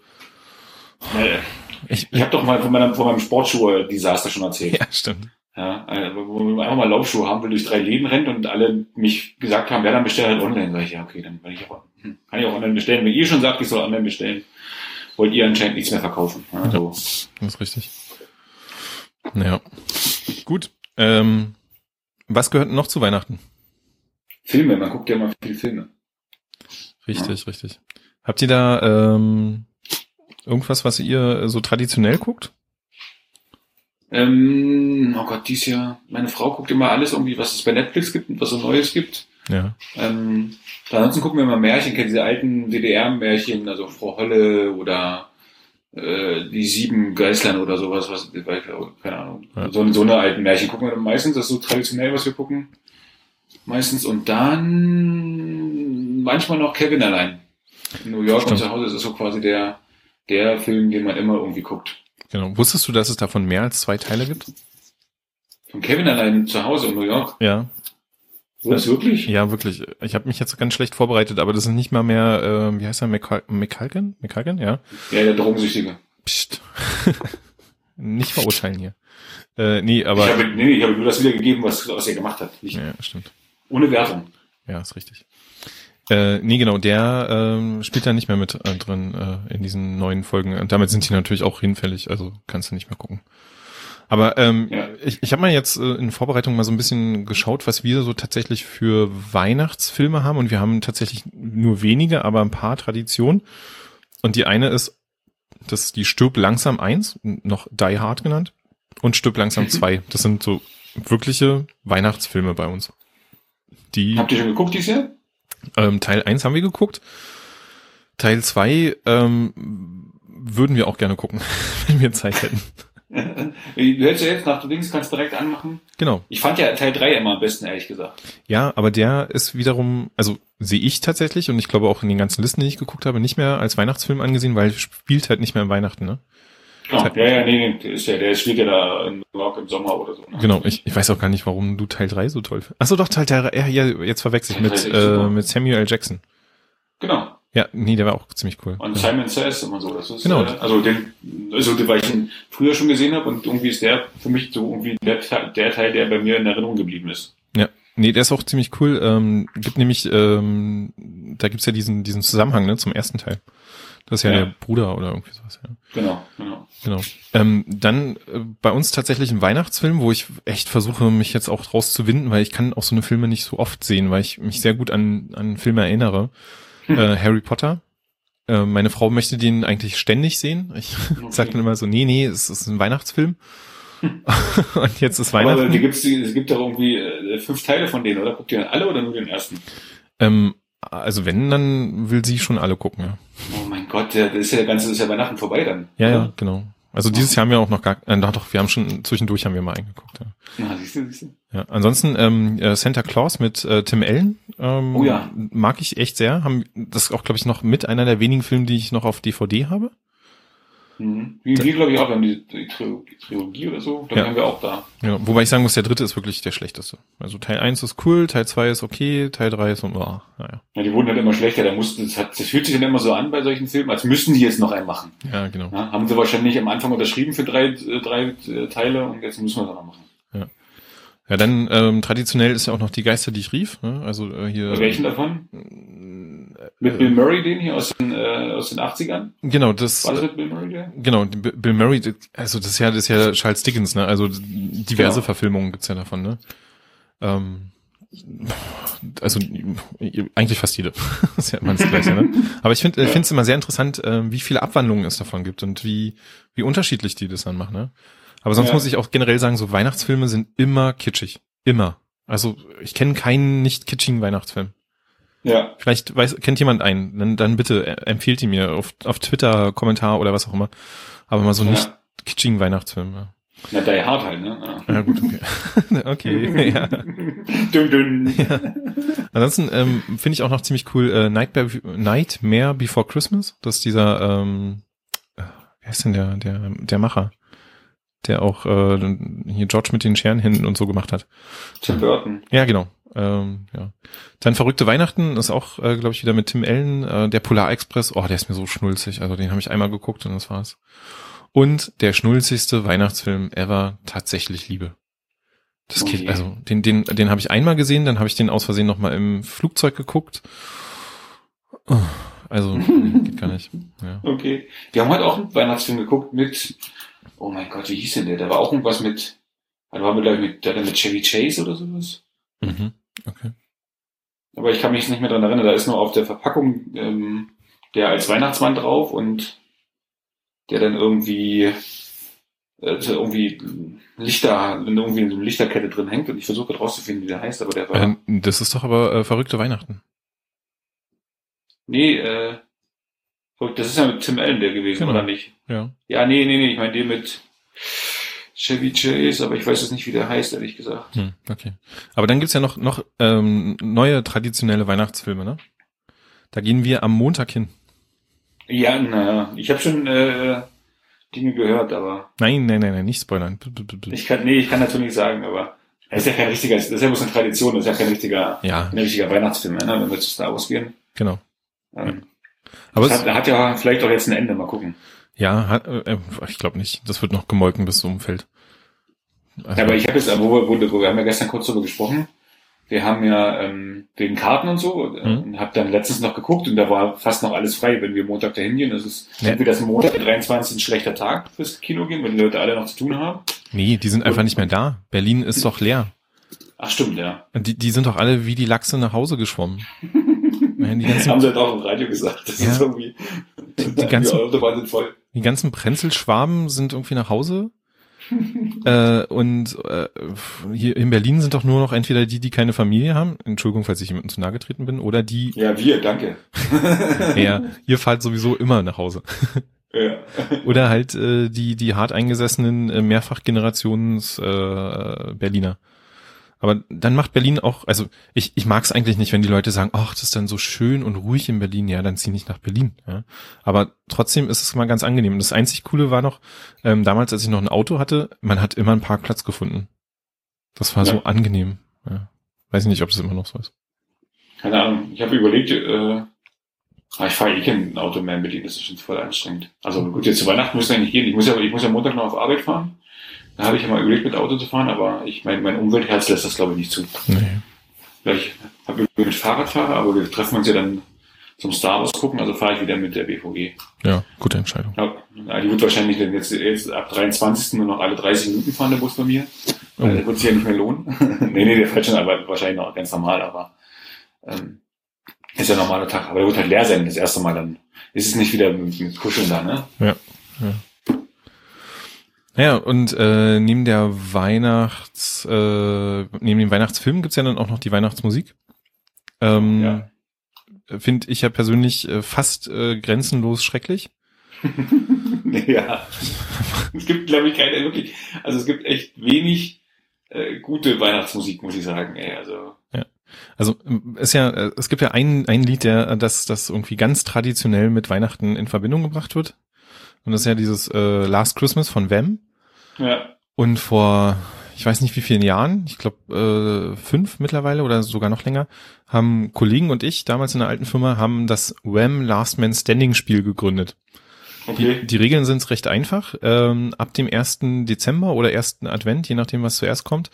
Speaker 2: Ich habe doch mal von meinem Sportschuhe-Desaster schon erzählt.
Speaker 1: Ja, stimmt.
Speaker 2: Ja, wo man einfach mal Laufschuhe haben will, durch 3 Läden rennt und alle mich gesagt haben, ja, dann bestell halt online. Sag ich, ja, okay, dann kann ich auch online bestellen. Wenn ihr schon sagt, ich soll online bestellen, wollt ihr anscheinend nichts mehr verkaufen. Ja, so.
Speaker 1: Das ist richtig. Naja. Gut. Was gehört noch zu Weihnachten?
Speaker 2: Filme, man guckt ja immer viele Filme.
Speaker 1: Richtig, richtig. Habt ihr da irgendwas, was ihr so traditionell guckt?
Speaker 2: Oh Gott, dies Jahr. Meine Frau guckt immer alles irgendwie, was es bei Netflix gibt und was so Neues gibt.
Speaker 1: Ja.
Speaker 2: Ansonsten gucken wir immer Märchen, kennt diese alten DDR-Märchen, also Frau Holle oder die 7 Geißlein oder sowas, keine Ahnung. Ja. So eine alten Märchen gucken wir meistens, das ist so traditionell, was wir gucken. Meistens. Und dann manchmal noch Kevin allein. In New York und zu Hause ist es so quasi der Film, den man immer irgendwie guckt.
Speaker 1: Genau. Wusstest du, dass es davon mehr als 2 Teile gibt?
Speaker 2: Von Kevin allein zu Hause in New York?
Speaker 1: Ja.
Speaker 2: Das wirklich?
Speaker 1: Ja, wirklich. Ich habe mich jetzt ganz schlecht vorbereitet, aber das sind nicht mal mehr, wie heißt er, McCulkin? McCulkin, ja?
Speaker 2: Ja, der Drogensüchtige.
Speaker 1: Psst. Nicht verurteilen hier. Nee, aber...
Speaker 2: Ich habe nur das wiedergegeben, was er gemacht hat. Nicht.
Speaker 1: Ja, stimmt.
Speaker 2: Ohne Wertung.
Speaker 1: Ja, ist richtig. Nee, genau, der spielt da nicht mehr mit drin in diesen neuen Folgen. Und damit sind die natürlich auch hinfällig, also kannst du nicht mehr gucken. Aber ich habe mal jetzt in Vorbereitung mal so ein bisschen geschaut, was wir so tatsächlich für Weihnachtsfilme haben. Und wir haben tatsächlich nur wenige, aber ein paar Traditionen. Und die eine ist, das ist die Stirb langsam 1, noch Die Hard genannt, und Stirb langsam 2. Das sind so wirkliche Weihnachtsfilme bei uns.
Speaker 2: Habt ihr schon geguckt dieses Jahr?
Speaker 1: Teil 1 haben wir geguckt. Teil 2 würden wir auch gerne gucken, wenn wir Zeit hätten.
Speaker 2: Du hältst ja jetzt nach, du Dings kannst direkt anmachen.
Speaker 1: Genau.
Speaker 2: Ich fand ja Teil 3 immer am besten, ehrlich gesagt.
Speaker 1: Ja, aber der ist wiederum, also sehe ich tatsächlich, und ich glaube auch in den ganzen Listen, die ich geguckt habe, nicht mehr als Weihnachtsfilm angesehen, weil spielt halt nicht mehr im Weihnachten, ne?
Speaker 2: Genau. Nee, der spielt ja da in New York im Sommer oder so. Ne?
Speaker 1: Genau, ich weiß auch gar nicht, warum du Teil 3 so toll findest. Achso, doch, Teil 3, ja, jetzt verwechsel ich mit Samuel L. Jackson.
Speaker 2: Genau.
Speaker 1: Ja, nee, der war auch ziemlich cool.
Speaker 2: Und
Speaker 1: ja.
Speaker 2: Simon Says immer so. Das ist,
Speaker 1: genau.
Speaker 2: Weil ich ihn früher schon gesehen habe und irgendwie ist der für mich so irgendwie der Teil, der bei mir in Erinnerung geblieben ist.
Speaker 1: Ja, nee, der ist auch ziemlich cool. Gibt nämlich, da gibt's ja diesen Zusammenhang, ne, zum ersten Teil. Das ist ja der Bruder oder irgendwie sowas, ja. Genau. Dann bei uns tatsächlich ein Weihnachtsfilm, wo ich echt versuche, mich jetzt auch draus zu winden, weil ich kann auch so eine Filme nicht so oft sehen, weil ich mich sehr gut an Filme erinnere. Harry Potter. Meine Frau möchte den eigentlich ständig sehen. Ich sag dann immer so, nee, es ist ein Weihnachtsfilm. Und jetzt ist Weihnachten.
Speaker 2: Aber es gibt doch irgendwie 5 Teile von denen, oder? Guckt ihr alle oder nur den ersten? Also
Speaker 1: wenn, dann will sie schon alle gucken, ja.
Speaker 2: Oh mein Gott, das ist ja Weihnachten vorbei dann.
Speaker 1: Ja, genau. Also dieses Jahr haben wir auch noch doch, wir haben schon zwischendurch haben wir mal eingeguckt. Ja, siehst du. Ja, ansonsten Santa Claus mit Tim Allen mag ich echt sehr. Das ist auch, glaube ich, noch mit einer der wenigen Filme, die ich noch auf DVD habe.
Speaker 2: Wir glaube ich auch, wir haben die Trilogie oder so, dann haben wir auch da.
Speaker 1: Ja, wobei ich sagen muss, der dritte ist wirklich der schlechteste. Also Teil 1 ist cool, Teil 2 ist okay, Teil 3 ist naja.
Speaker 2: Ja, die wurden halt immer schlechter, das fühlt sich dann immer so an bei solchen Filmen, als müssten die jetzt noch einen machen.
Speaker 1: Ja, genau.
Speaker 2: Ja, haben sie wahrscheinlich am Anfang unterschrieben für drei Teile und jetzt müssen wir das noch machen.
Speaker 1: Ja. Ja, dann traditionell ist ja auch noch Die Geister, die ich rief. Ne? Also hier.
Speaker 2: Welchen davon? Mit Bill Murray, den hier aus den 80ern?
Speaker 1: Genau, das.
Speaker 2: War das mit Bill Murray der?
Speaker 1: Genau, Bill Murray, also das ist ja Charles Dickens, ne? Also diverse Verfilmungen gibt's ja davon, ne? Also eigentlich fast jede. Das ist ja immer das Gleiche, ne? Aber ich finde es immer sehr interessant, wie viele Abwandlungen es davon gibt und wie unterschiedlich die das dann machen, ne? Aber sonst muss ich auch generell sagen, so Weihnachtsfilme sind immer kitschig. Immer. Also ich kenne keinen nicht kitschigen Weihnachtsfilm.
Speaker 2: Ja.
Speaker 1: Vielleicht kennt jemand einen, dann bitte empfiehlt ihn mir auf Twitter, Kommentar oder was auch immer. Aber mal so nicht kitschigen Weihnachtsfilm. Ja.
Speaker 2: Na, Die Hard halt, ne?
Speaker 1: Ja, gut, okay. Okay, ja.
Speaker 2: Dünn.
Speaker 1: Ja. Ansonsten finde ich auch noch ziemlich cool Nightmare Before Christmas. Das ist dieser, wer ist denn der Macher? Der auch hier George mit den Scherenhänden und so gemacht hat.
Speaker 2: Tim Burton.
Speaker 1: Ja, genau. Ja. Dann Verrückte Weihnachten ist auch, glaube ich, wieder mit Tim Allen. Der Polarexpress, der ist mir so schnulzig. Also den habe ich einmal geguckt und das war's. Und der schnulzigste Weihnachtsfilm ever, Tatsächlich Liebe. Das geht, also den habe ich einmal gesehen, dann habe ich den aus Versehen nochmal im Flugzeug geguckt. Also geht gar nicht. Ja.
Speaker 2: Okay. Wir haben heute auch einen Weihnachtsfilm geguckt mit, oh mein Gott, wie hieß denn der? Da war auch irgendwas mit, da war mit Chevy Chase oder sowas.
Speaker 1: Okay.
Speaker 2: Aber ich kann mich nicht mehr dran erinnern, da ist nur auf der Verpackung der als Weihnachtsmann drauf und der dann irgendwie Lichter, irgendwie in so einer Lichterkette drin hängt und ich versuche rauszufinden, wie der heißt, aber der war...
Speaker 1: das ist doch aber Verrückte Weihnachten.
Speaker 2: Nee, das ist ja mit Tim Allen der gewesen,
Speaker 1: genau.
Speaker 2: Oder nicht?
Speaker 1: Ja.
Speaker 2: Ja, nee, ich meine den mit Chevy Chase, aber ich weiß jetzt nicht, wie der heißt, ehrlich gesagt.
Speaker 1: Okay. Aber dann gibt's ja noch neue traditionelle Weihnachtsfilme, ne? Da gehen wir am Montag hin.
Speaker 2: Ja, naja, ich habe schon Dinge gehört, aber...
Speaker 1: Nein, nicht spoilern.
Speaker 2: Ich kann dazu nicht sagen, aber das ist ja kein richtiger, das ist ja bloß eine Tradition, das ist ja kein richtiger Weihnachtsfilm, ne, wenn wir zu Star Wars gehen.
Speaker 1: Genau.
Speaker 2: Aber hat ja vielleicht auch jetzt ein Ende, mal gucken.
Speaker 1: Ja, ich glaube nicht. Das wird noch gemolken bis zum Feld.
Speaker 2: Also, ja, aber ich habe jetzt, wir haben ja gestern kurz darüber gesprochen, wir haben ja wegen Karten und so, und habe dann letztens noch geguckt und da war fast noch alles frei, wenn wir Montag dahin gehen. Das ist entweder das Montag, der 23. ein schlechter Tag fürs Kino gehen, wenn die Leute alle noch zu tun haben.
Speaker 1: Nee, die sind einfach nicht mehr da. Berlin ist doch leer.
Speaker 2: Ach stimmt, ja.
Speaker 1: Und die sind doch alle wie die Lachse nach Hause geschwommen.
Speaker 2: Haben sie halt auch im Radio gesagt. Das ist irgendwie,
Speaker 1: die ganzen Prenzelschwaben sind irgendwie nach Hause. Und hier in Berlin sind doch nur noch entweder die keine Familie haben, Entschuldigung, falls ich jemandem zu nahe getreten bin, oder die...
Speaker 2: Ja, wir, danke.
Speaker 1: Ja, ihr fahrt sowieso immer nach Hause.
Speaker 2: Ja.
Speaker 1: Oder halt die hart eingesessenen Mehrfachgenerations Berliner. Aber dann macht Berlin auch, also ich mag es eigentlich nicht, wenn die Leute sagen, ach, das ist dann so schön und ruhig in Berlin, ja, dann zieh nicht nach Berlin. Ja. Aber trotzdem ist es mal ganz angenehm. Und das einzig Coole war noch, damals, als ich noch ein Auto hatte, man hat immer einen Parkplatz gefunden. Das war so angenehm. Ja. Weiß ich nicht, ob das immer noch so ist.
Speaker 2: Keine Ahnung, ich habe überlegt, ich fahre kein Auto mehr in Berlin, das ist schon voll anstrengend. Also gut, jetzt zu Weihnachten muss es eigentlich gehen. Ich muss ja Montag noch auf Arbeit fahren. Da habe ich ja mal überlegt, mit Auto zu fahren, aber ich meine, mein Umweltherz lässt das, glaube ich, nicht zu. Nee. Vielleicht habe ich mit Fahrradfahrer, aber wir treffen uns ja dann zum Star Wars gucken, also fahre ich wieder mit der BVG.
Speaker 1: Ja, gute Entscheidung.
Speaker 2: Ja, die wird wahrscheinlich dann jetzt ab 23. nur noch alle 30 Minuten fahren, der Bus bei mir. Der wird sich ja nicht mehr lohnen. nee, der fährt schon aber wahrscheinlich noch ganz normal, aber ist ja ein normaler Tag. Aber der wird halt leer sein, das erste Mal dann. Ist es nicht wieder mit Kuscheln da, ne?
Speaker 1: Ja. Ja, und neben dem Weihnachtsfilm gibt's ja dann auch noch die Weihnachtsmusik. Finde ich ja persönlich fast grenzenlos schrecklich.
Speaker 2: Ja. Es gibt, glaube ich, keine wirklich, also es gibt echt wenig gute Weihnachtsmusik, muss ich sagen. Ey, also.
Speaker 1: Ja. Also es gibt ja ein Lied, das irgendwie ganz traditionell mit Weihnachten in Verbindung gebracht wird. Und das ist ja dieses Last Christmas von Wham.
Speaker 2: Ja.
Speaker 1: Und vor, ich weiß nicht wie vielen Jahren, ich glaube 5 mittlerweile oder sogar noch länger, haben Kollegen und ich damals in der alten Firma haben das Wham Last Man Standing Spiel gegründet.
Speaker 2: Okay.
Speaker 1: Die Regeln sind recht einfach. Ab dem 1. Dezember oder 1. Advent, je nachdem, was zuerst kommt,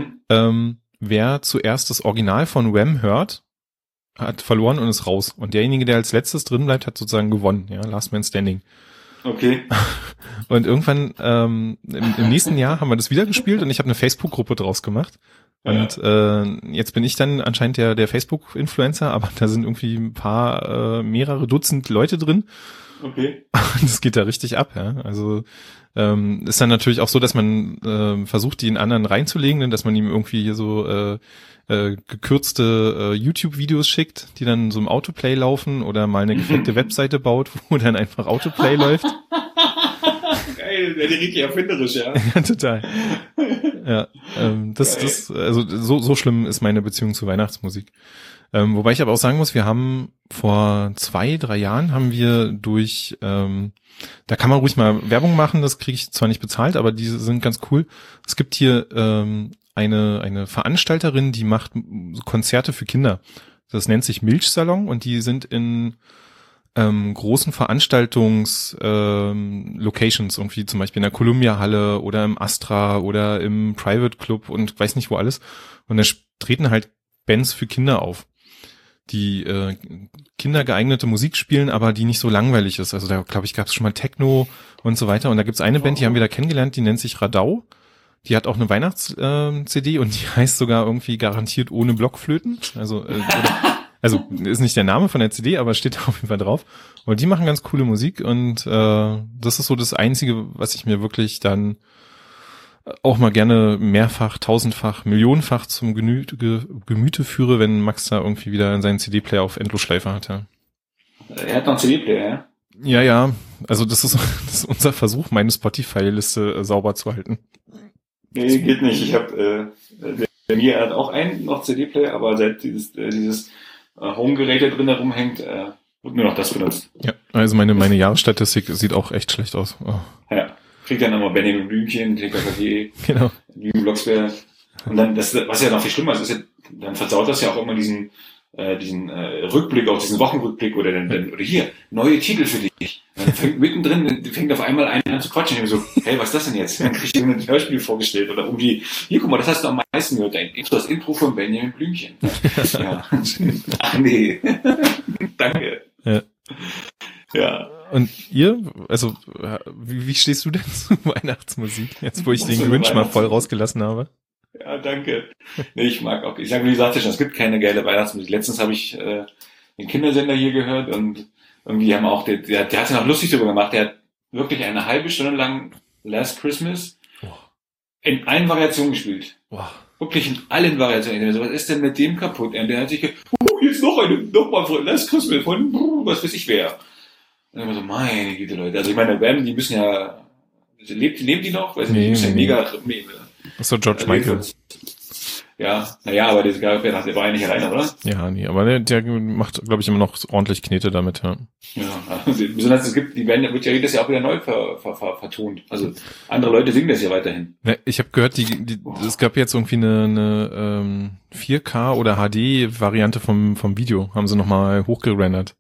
Speaker 1: wer zuerst das Original von Wham hört, hat verloren und ist raus. Und derjenige, der als letztes drin bleibt, hat sozusagen gewonnen. Ja, Last Man Standing.
Speaker 2: Okay.
Speaker 1: Und irgendwann im nächsten Jahr haben wir das wieder gespielt und ich habe eine Facebook-Gruppe draus gemacht. Und jetzt bin ich dann anscheinend der Facebook-Influencer, aber da sind irgendwie ein paar, mehrere Dutzend Leute drin.
Speaker 2: Okay.
Speaker 1: Und das geht da richtig ab, ja. Also ist dann natürlich auch so, dass man versucht, die in anderen reinzulegen, dass man ihm irgendwie hier so gekürzte YouTube-Videos schickt, die dann so im Autoplay laufen oder mal eine gefakte Webseite baut, wo dann einfach Autoplay läuft.
Speaker 2: Geil, der ist richtig erfinderisch, ja.
Speaker 1: Ja, total. Ja, also so schlimm ist meine Beziehung zu Weihnachtsmusik. Wobei ich aber auch sagen muss, wir haben vor 2-3 Jahren haben wir durch, da kann man ruhig mal Werbung machen, das kriege ich zwar nicht bezahlt, aber die sind ganz cool. Es gibt hier eine Veranstalterin, die macht Konzerte für Kinder. Das nennt sich Milchsalon und die sind in großen Veranstaltungs-Locations, irgendwie zum Beispiel in der Columbia-Halle oder im Astra oder im Private Club und weiß nicht wo alles. Und da treten halt Bands für Kinder auf, die kindergeeignete Musik spielen, aber die nicht so langweilig ist. Also da, glaube ich, gab es schon mal Techno und so weiter. Und da gibt's eine Band, die haben wir da kennengelernt, die nennt sich Radau. Die hat auch eine Weihnachts-CD und die heißt sogar irgendwie garantiert ohne Blockflöten. Also ist nicht der Name von der CD, aber steht da auf jeden Fall drauf. Und die machen ganz coole Musik und das ist so das Einzige, was ich mir wirklich dann auch mal gerne mehrfach, tausendfach, millionenfach zum Gemüte führe, wenn Max da irgendwie wieder seinen CD-Player auf Endlosschleife hat. Ja.
Speaker 2: Er hat noch einen CD-Player, ja?
Speaker 1: Ja, also das ist unser Versuch, meine Spotify-Liste sauber zu halten.
Speaker 2: Nee, geht nicht. Ich habe, der Mia hat auch einen noch CD-Player, aber seit dieses Home-Gerät da drin herumhängt, wird nur noch das benutzt.
Speaker 1: Ja, also meine Jahresstatistik sieht auch echt schlecht aus. Oh.
Speaker 2: Ja, kriegt dann nochmal Benjamin Blümchen, TKKG,
Speaker 1: genau.
Speaker 2: Lieben Blocksberg. Und dann, was ja noch viel schlimmer ist, ja, dann versaut das ja auch immer diesen Rückblick, auch diesen Wochenrückblick oder oder hier, neue Titel für dich. Dann fängt auf einmal einer an zu quatschen. Ich bin so, hey, was ist das denn jetzt? Dann krieg ich ein Hörspiel vorgestellt oder irgendwie, hier, guck mal, das hast du am meisten gehört, das Intro von Benjamin Blümchen. Ja. Ach nee. Danke.
Speaker 1: Ja.
Speaker 2: Ja.
Speaker 1: Und ihr, also, wie stehst du denn zu Weihnachtsmusik? Jetzt, wo ich den Grinch mal voll rausgelassen habe.
Speaker 2: Ja, danke. Nee, ich mag auch, ich sage, wie gesagt, es gibt keine geile Weihnachtsmusik. Letztens habe ich den Kindersender hier gehört und irgendwie haben auch, der hat sich noch lustig darüber gemacht, der hat wirklich eine halbe Stunde lang Last Christmas in allen Variationen gespielt. Wow. Wirklich in allen Variationen. Was ist denn mit dem kaputt? Und der hat sich gedacht, jetzt nochmal von Last Christmas von was weiß ich wer. Und dann so, meine Güte, Leute. Also ich meine, die müssen ja, leben die noch? Weiß ich nicht, die müssen ja mega.
Speaker 1: Das ist doch George Michael.
Speaker 2: Ja, naja, aber der war ja nicht alleine, oder?
Speaker 1: Ja, nee, aber der macht, glaube ich, immer noch ordentlich Knete damit, ja.
Speaker 2: Ja, besonders die wird ja jedes Jahr auch wieder neu vertont. Also andere Leute singen das ja weiterhin.
Speaker 1: Ja, ich habe gehört, es gab jetzt irgendwie eine 4K oder HD-Variante vom Video, haben sie nochmal hochgerendert.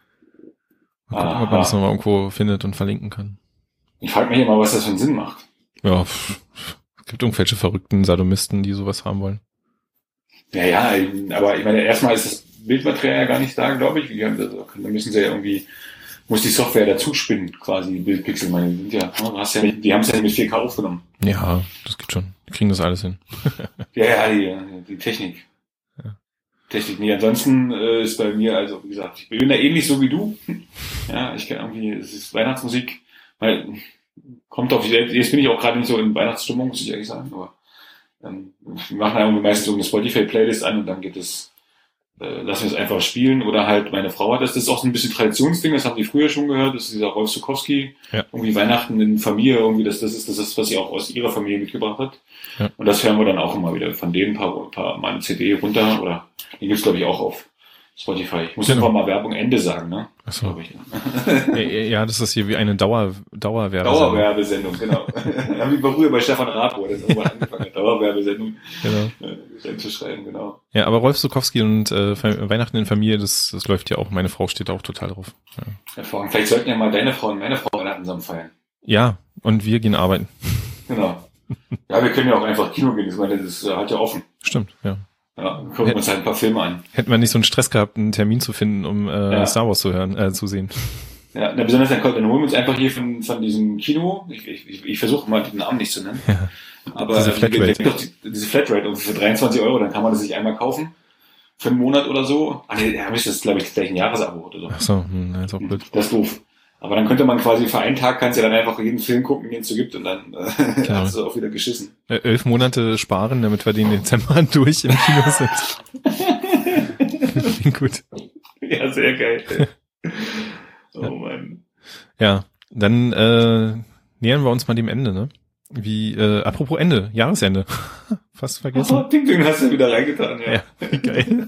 Speaker 1: Mal gucken, ob man das nochmal irgendwo findet und verlinken kann.
Speaker 2: Ich frage mich immer, was das für einen Sinn macht.
Speaker 1: Ja, es gibt irgendwelche verrückten Sadomisten, die sowas haben wollen.
Speaker 2: Ja, aber ich meine, erstmal ist das Bildmaterial ja gar nicht da, glaube ich. Da müssen sie ja irgendwie, muss die Software dazu spinnen, quasi, die Bildpixel. Ich meine, die haben es ja nicht mit 4K aufgenommen.
Speaker 1: Ja, das geht schon. Die kriegen das alles hin.
Speaker 2: Ja, die Technik. Ja. Technik, nee, ansonsten ist bei mir, also wie gesagt, ich bin da ähnlich so wie du. Ja, ich kann irgendwie, es ist Weihnachtsmusik, weil kommt auf selbst, jetzt bin ich auch gerade nicht so in Weihnachtsstimmung, muss ich ehrlich sagen, aber wir machen ja irgendwie meistens so eine Spotify-Playlist an und dann geht es lassen wir es einfach spielen. Oder halt meine Frau hat das ist auch so ein bisschen Traditionsding, das haben die früher schon gehört, das ist dieser Rolf Zukowski, irgendwie Weihnachten in Familie, irgendwie das ist, was sie auch aus ihrer Familie mitgebracht hat. Ja. Und das hören wir dann auch immer wieder von denen ein paar mal eine CD runter, oder die gibt's glaube ich auch auf Spotify. Ich muss einfach mal Werbung Ende sagen, ne?
Speaker 1: Ach so. Ja, das ist hier wie eine Dauerwerbesendung.
Speaker 2: Dauerwerbesendung, genau. Ja, wie früher bei Stefan Raab, wo das irgendwann angefangen hat, Dauerwerbesendung zu schreiben, genau.
Speaker 1: Ja, aber Rolf Zukowski und Weihnachten in Familie, das läuft ja auch. Meine Frau steht da auch total drauf. Ja.
Speaker 2: Hervorragend. Vielleicht sollten ja mal deine Frau und meine Frau Weihnachten zusammen feiern.
Speaker 1: Ja, und wir gehen arbeiten.
Speaker 2: Genau. Ja, wir können ja auch einfach Kino gehen. Ich meine, das ist halt ja offen.
Speaker 1: Stimmt, ja.
Speaker 2: Ja, gucken wir uns halt ein paar Filme an.
Speaker 1: Hätten wir nicht so einen Stress gehabt, einen Termin zu finden, um Star Wars zu sehen.
Speaker 2: Ja, besonders dann holen wir uns einfach hier von diesem Kino. Ich versuche mal den Namen nicht zu nennen. Ja. Aber diese Flatrate und für 23 €, dann kann man das sich einmal kaufen. Für einen Monat oder so. Das ist, glaube ich, gleich ein Jahresabo oder so.
Speaker 1: Ach so, das ist auch blöd.
Speaker 2: Das ist doof. Aber dann könnte man quasi für einen Tag kannst du dann einfach jeden Film gucken, den es so gibt, und dann hast du auch wieder geschissen.
Speaker 1: 11 Monate sparen, damit wir den Dezember durch im Kino sind. Gut.
Speaker 2: Ja, sehr geil. Oh Mann.
Speaker 1: Ja, dann nähern wir uns mal dem Ende, ne? Apropos Ende, Jahresende. Fast vergessen.
Speaker 2: Oh, Ding hast du wieder reingetan, ja.
Speaker 1: Ja, geil.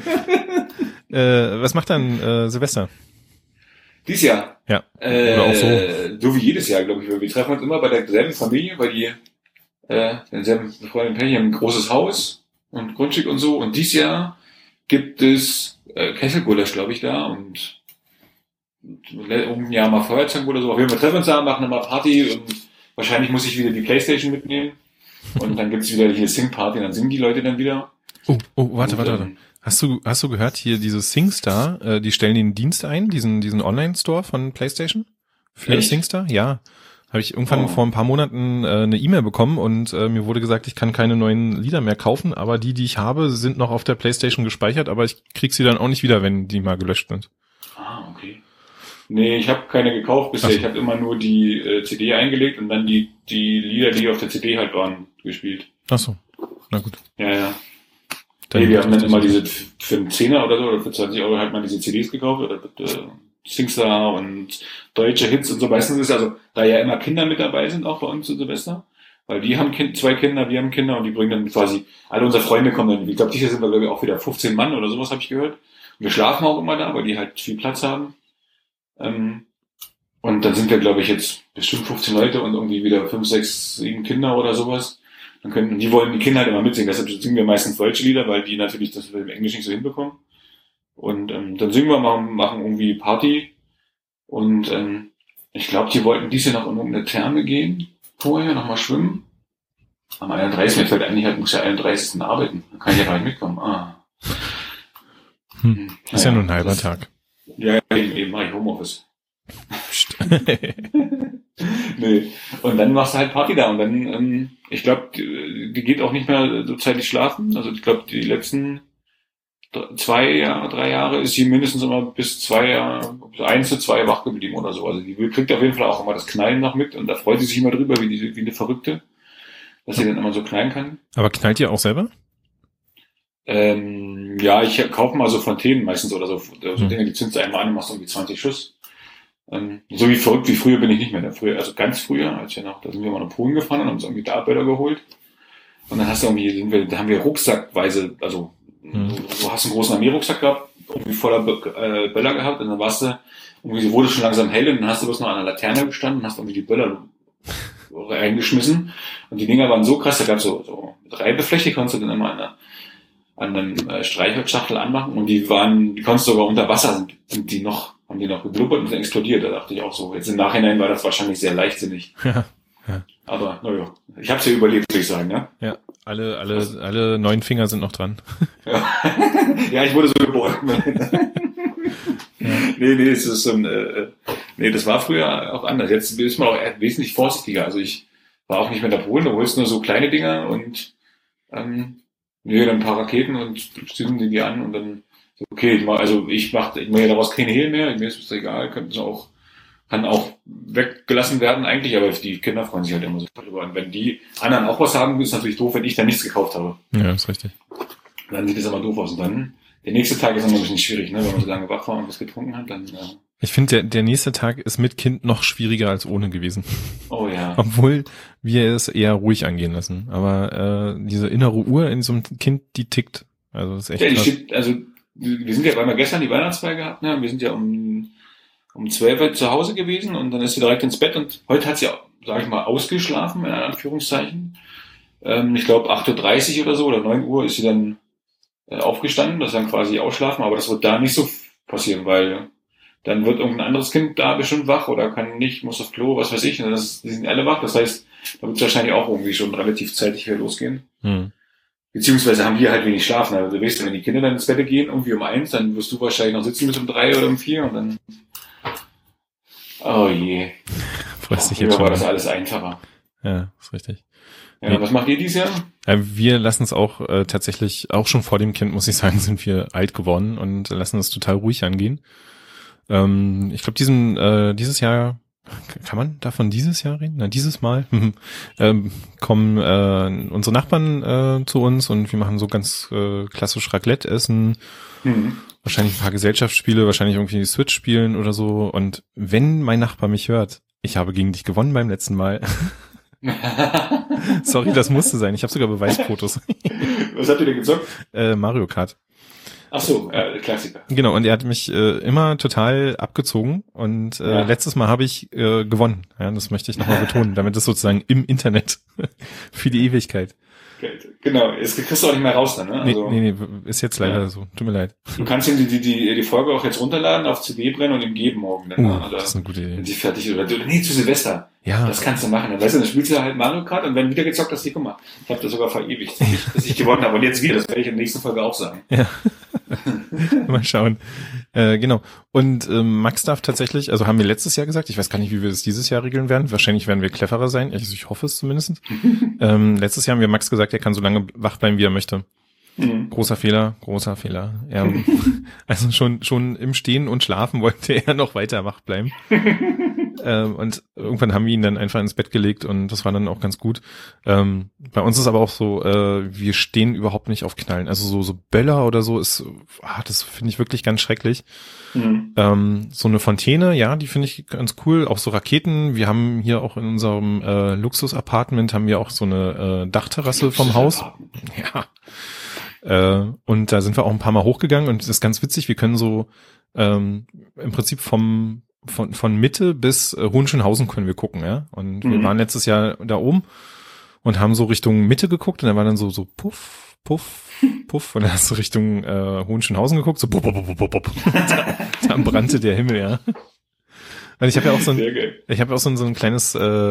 Speaker 1: Was macht dann Silvester?
Speaker 2: Dieses Jahr?
Speaker 1: Ja. Oder auch so.
Speaker 2: So wie jedes Jahr, glaube ich. Wir treffen uns immer bei derselben Familie, weil die denselben befreundeten Pärchen haben ein großes Haus und Grundstück und so. Und dieses Jahr gibt es Kesselgulasch, glaube ich, da, und ein Jahr mal Feuerzeug oder so. Auf jeden Fall treffen wir uns da, machen mal Party, und wahrscheinlich muss ich wieder die Playstation mitnehmen. Und dann gibt's wieder hier Sing-Party, und dann singen die Leute dann wieder.
Speaker 1: Oh, warte. Hast du gehört, hier dieses SingStar, die stellen den Dienst ein, diesen Online-Store von PlayStation? Für
Speaker 2: Echt?
Speaker 1: SingStar? Ja. Habe ich irgendwann vor ein paar Monaten eine E-Mail bekommen, und mir wurde gesagt, ich kann keine neuen Lieder mehr kaufen, aber die ich habe, sind noch auf der PlayStation gespeichert, aber ich krieg sie dann auch nicht wieder, wenn die mal gelöscht sind.
Speaker 2: Okay. Nee, ich habe keine gekauft bisher. Ich habe immer nur die CD eingelegt und dann die Lieder, die auf der CD halt waren, gespielt.
Speaker 1: Ach so. Na gut.
Speaker 2: Ja. Wir haben dann immer diese für einen 10er oder so, oder für 20 € halt mal diese CDs gekauft, oder SingStar und deutsche Hits und so. Meistens ist also, da ja immer Kinder mit dabei sind, auch bei uns zu Silvester, weil die haben 2 Kinder, wir haben Kinder, und die bringen dann quasi, alle unsere Freunde kommen dann, ich glaube, dieses Jahr sind wir, glaube ich, auch wieder 15 Mann oder sowas, habe ich gehört. Und wir schlafen auch immer da, weil die halt viel Platz haben. Und dann sind wir, glaube ich, jetzt bestimmt 15 Leute und irgendwie wieder 5, 6, 7 Kinder oder sowas. Die wollen die Kinder halt immer mitsingen, deshalb singen wir meistens deutsche Lieder, weil die natürlich das mit dem Englisch nicht so hinbekommen. Und dann singen wir, machen irgendwie Party. Und ich glaube, die wollten dieses Jahr noch in irgendeine Therme gehen, vorher nochmal schwimmen. Am 31. Mir fällt eigentlich halt, muss ja 31. arbeiten. Dann kann ich ja gar nicht mitkommen.
Speaker 1: Ist ja nur ein halber Tag.
Speaker 2: Ja, eben mache ich Homeoffice. Nee. Und dann machst du halt Party da, und dann, ich glaube, die geht auch nicht mehr so zeitig schlafen. Also ich glaube, die letzten 3 Jahre ist sie mindestens immer bis 1 zu 2 wach geblieben oder so. Also die kriegt auf jeden Fall auch immer das Knallen noch mit, und da freut sie sich immer drüber, wie eine Verrückte, dass sie dann immer so knallen kann.
Speaker 1: Aber knallt ihr auch selber?
Speaker 2: Ja, ich kaufe mal so Fontänen meistens oder so Dinge, die zündest du einmal an und machst irgendwie 20 Schuss. So wie verrückt wie früher bin ich nicht mehr. Also ganz früher, da sind wir mal nach Polen gefahren und haben uns irgendwie da Böller geholt. Und dann da haben wir rucksackweise, also du hast einen großen Armeerucksack gehabt, irgendwie voller Böller gehabt, und dann wurde schon langsam hell, und dann hast du bloß noch an der Laterne gestanden und hast irgendwie die Böller reingeschmissen. Und die Dinger waren so krass, da gab es so Reibefläche, konntest du dann immer an einem Streichholzschachtel anmachen, und die konntest du sogar unter Wasser, haben die noch geblubbert und sind explodiert. Da dachte ich auch so, jetzt im Nachhinein war das wahrscheinlich sehr leichtsinnig. Ja. Aber naja, ich habe es ja überlebt, würde ich sagen, ja.
Speaker 1: Ja, alle 9 Finger sind noch dran.
Speaker 2: Ja, ich wurde so geboren. Nee, es ist so das war früher auch anders. Jetzt ist man auch wesentlich vorsichtiger. Also ich war auch nicht mehr in der Polen, da holst du nur so kleine Dinger und dann ein paar Raketen und zünden die an, und dann okay, ich mache ja daraus keine Hehl mehr, mir ist es egal, kann auch weggelassen werden eigentlich, aber die Kinder freuen sich halt immer so darüber. Und wenn die anderen auch was haben, ist es natürlich doof, wenn ich dann nichts gekauft habe.
Speaker 1: Ja, ist richtig.
Speaker 2: Dann sieht es immer doof aus. Und dann Der nächste Tag ist immer ein bisschen schwierig, ne? Wenn man so lange wach war und was getrunken hat, dann...
Speaker 1: Ich finde, der nächste Tag ist mit Kind noch schwieriger als ohne gewesen.
Speaker 2: Oh ja.
Speaker 1: Obwohl wir es eher ruhig angehen lassen. Aber diese innere Uhr in so einem Kind, die tickt. Also das ist echt krass.
Speaker 2: Wir sind ja einmal gestern die Weihnachtsfeier gehabt, ne? Wir sind ja um 12 Uhr zu Hause gewesen und dann ist sie direkt ins Bett und heute hat sie, sag ich mal, ausgeschlafen, in Anführungszeichen. Ich glaube 8:30 Uhr oder so oder 9 Uhr ist sie dann aufgestanden, das ist dann quasi ausschlafen, aber das wird da nicht so passieren, weil dann wird irgendein anderes Kind da bestimmt wach oder kann nicht, muss auf Klo, was weiß ich, und die sind alle wach, das heißt, da wird es wahrscheinlich auch irgendwie schon relativ zeitig wieder losgehen. Beziehungsweise haben wir halt wenig schlafen, also du weißt, wenn die Kinder dann ins Bett gehen, irgendwie um 1, dann wirst du wahrscheinlich noch sitzen bis um 3 oder um 4 und dann, oh je.
Speaker 1: Freust dich jetzt schon.
Speaker 2: War das alles einfacher.
Speaker 1: Ja, ist richtig.
Speaker 2: Ja, nee. Was macht ihr dieses Jahr?
Speaker 1: Wir lassen es auch tatsächlich, auch schon vor dem Kind, muss ich sagen, sind wir alt geworden und lassen es total ruhig angehen. Ich glaube, dieses Jahr, kann man davon dieses Jahr reden? Na, dieses Mal kommen unsere Nachbarn zu uns und wir machen so ganz klassisch Raclette-Essen, wahrscheinlich ein paar Gesellschaftsspiele, wahrscheinlich irgendwie Switch spielen oder so. Und wenn mein Nachbar mich hört, ich habe gegen dich gewonnen beim letzten Mal. Sorry, das musste sein. Ich habe sogar Beweisfotos.
Speaker 2: Was habt ihr denn gezockt?
Speaker 1: Mario Kart.
Speaker 2: Ach so, Klassiker.
Speaker 1: Genau, und er hat mich immer total abgezogen und letztes Mal habe ich gewonnen. Ja, das möchte ich nochmal betonen, damit es sozusagen im Internet für die Ewigkeit.
Speaker 2: Genau, es kriegst du auch nicht mehr raus dann, ne? Also,
Speaker 1: nee, ist jetzt leider so. Tut mir leid.
Speaker 2: Du kannst ihm die Folge auch jetzt runterladen, auf CD brennen und ihm geben morgen. Dann, oder,
Speaker 1: das ist eine gute Idee.
Speaker 2: Wenn sie fertig ist. Oder nee, zu Silvester.
Speaker 1: Ja.
Speaker 2: Das kannst du machen. Dann weißt du, dann spielst du halt Mario Kart und wenn wieder gezockt hast, guck mal, ich habe das sogar verewigt, dass ich gewonnen habe. Und jetzt wieder, das werde ich in der nächsten Folge auch sagen. Ja.
Speaker 1: Mal schauen. Genau. Und Max darf tatsächlich, also haben wir letztes Jahr gesagt, ich weiß gar nicht, wie wir das dieses Jahr regeln werden. Wahrscheinlich werden wir cleverer sein. Also ich hoffe es zumindest. Letztes Jahr haben wir Max gesagt, er kann so lange wach bleiben, wie er möchte. Großer Fehler. Ja, also schon im Stehen und Schlafen wollte er noch weiter wach bleiben. Und irgendwann haben wir ihn dann einfach ins Bett gelegt und das war dann auch ganz gut. Bei uns ist aber auch so, wir stehen überhaupt nicht auf Knallen. Also so Böller oder so ist, das finde ich wirklich ganz schrecklich. So eine Fontäne, ja, die finde ich ganz cool. Auch so Raketen. Wir haben hier auch in unserem Luxus-Apartment haben wir auch so eine Dachterrasse vom Haus. Ja. Und da sind wir auch ein paar Mal hochgegangen und das ist ganz witzig. Wir können so im Prinzip von Mitte bis Hohenschönhausen können wir gucken, ja. Und wir waren letztes Jahr da oben und haben so Richtung Mitte geguckt und da war dann so puff, puff, puff und dann hast du Richtung Hohenschönhausen geguckt, so puff, puff, puff, puff, puff. Da brannte der Himmel, ja. Und ich habe ja auch so ein kleines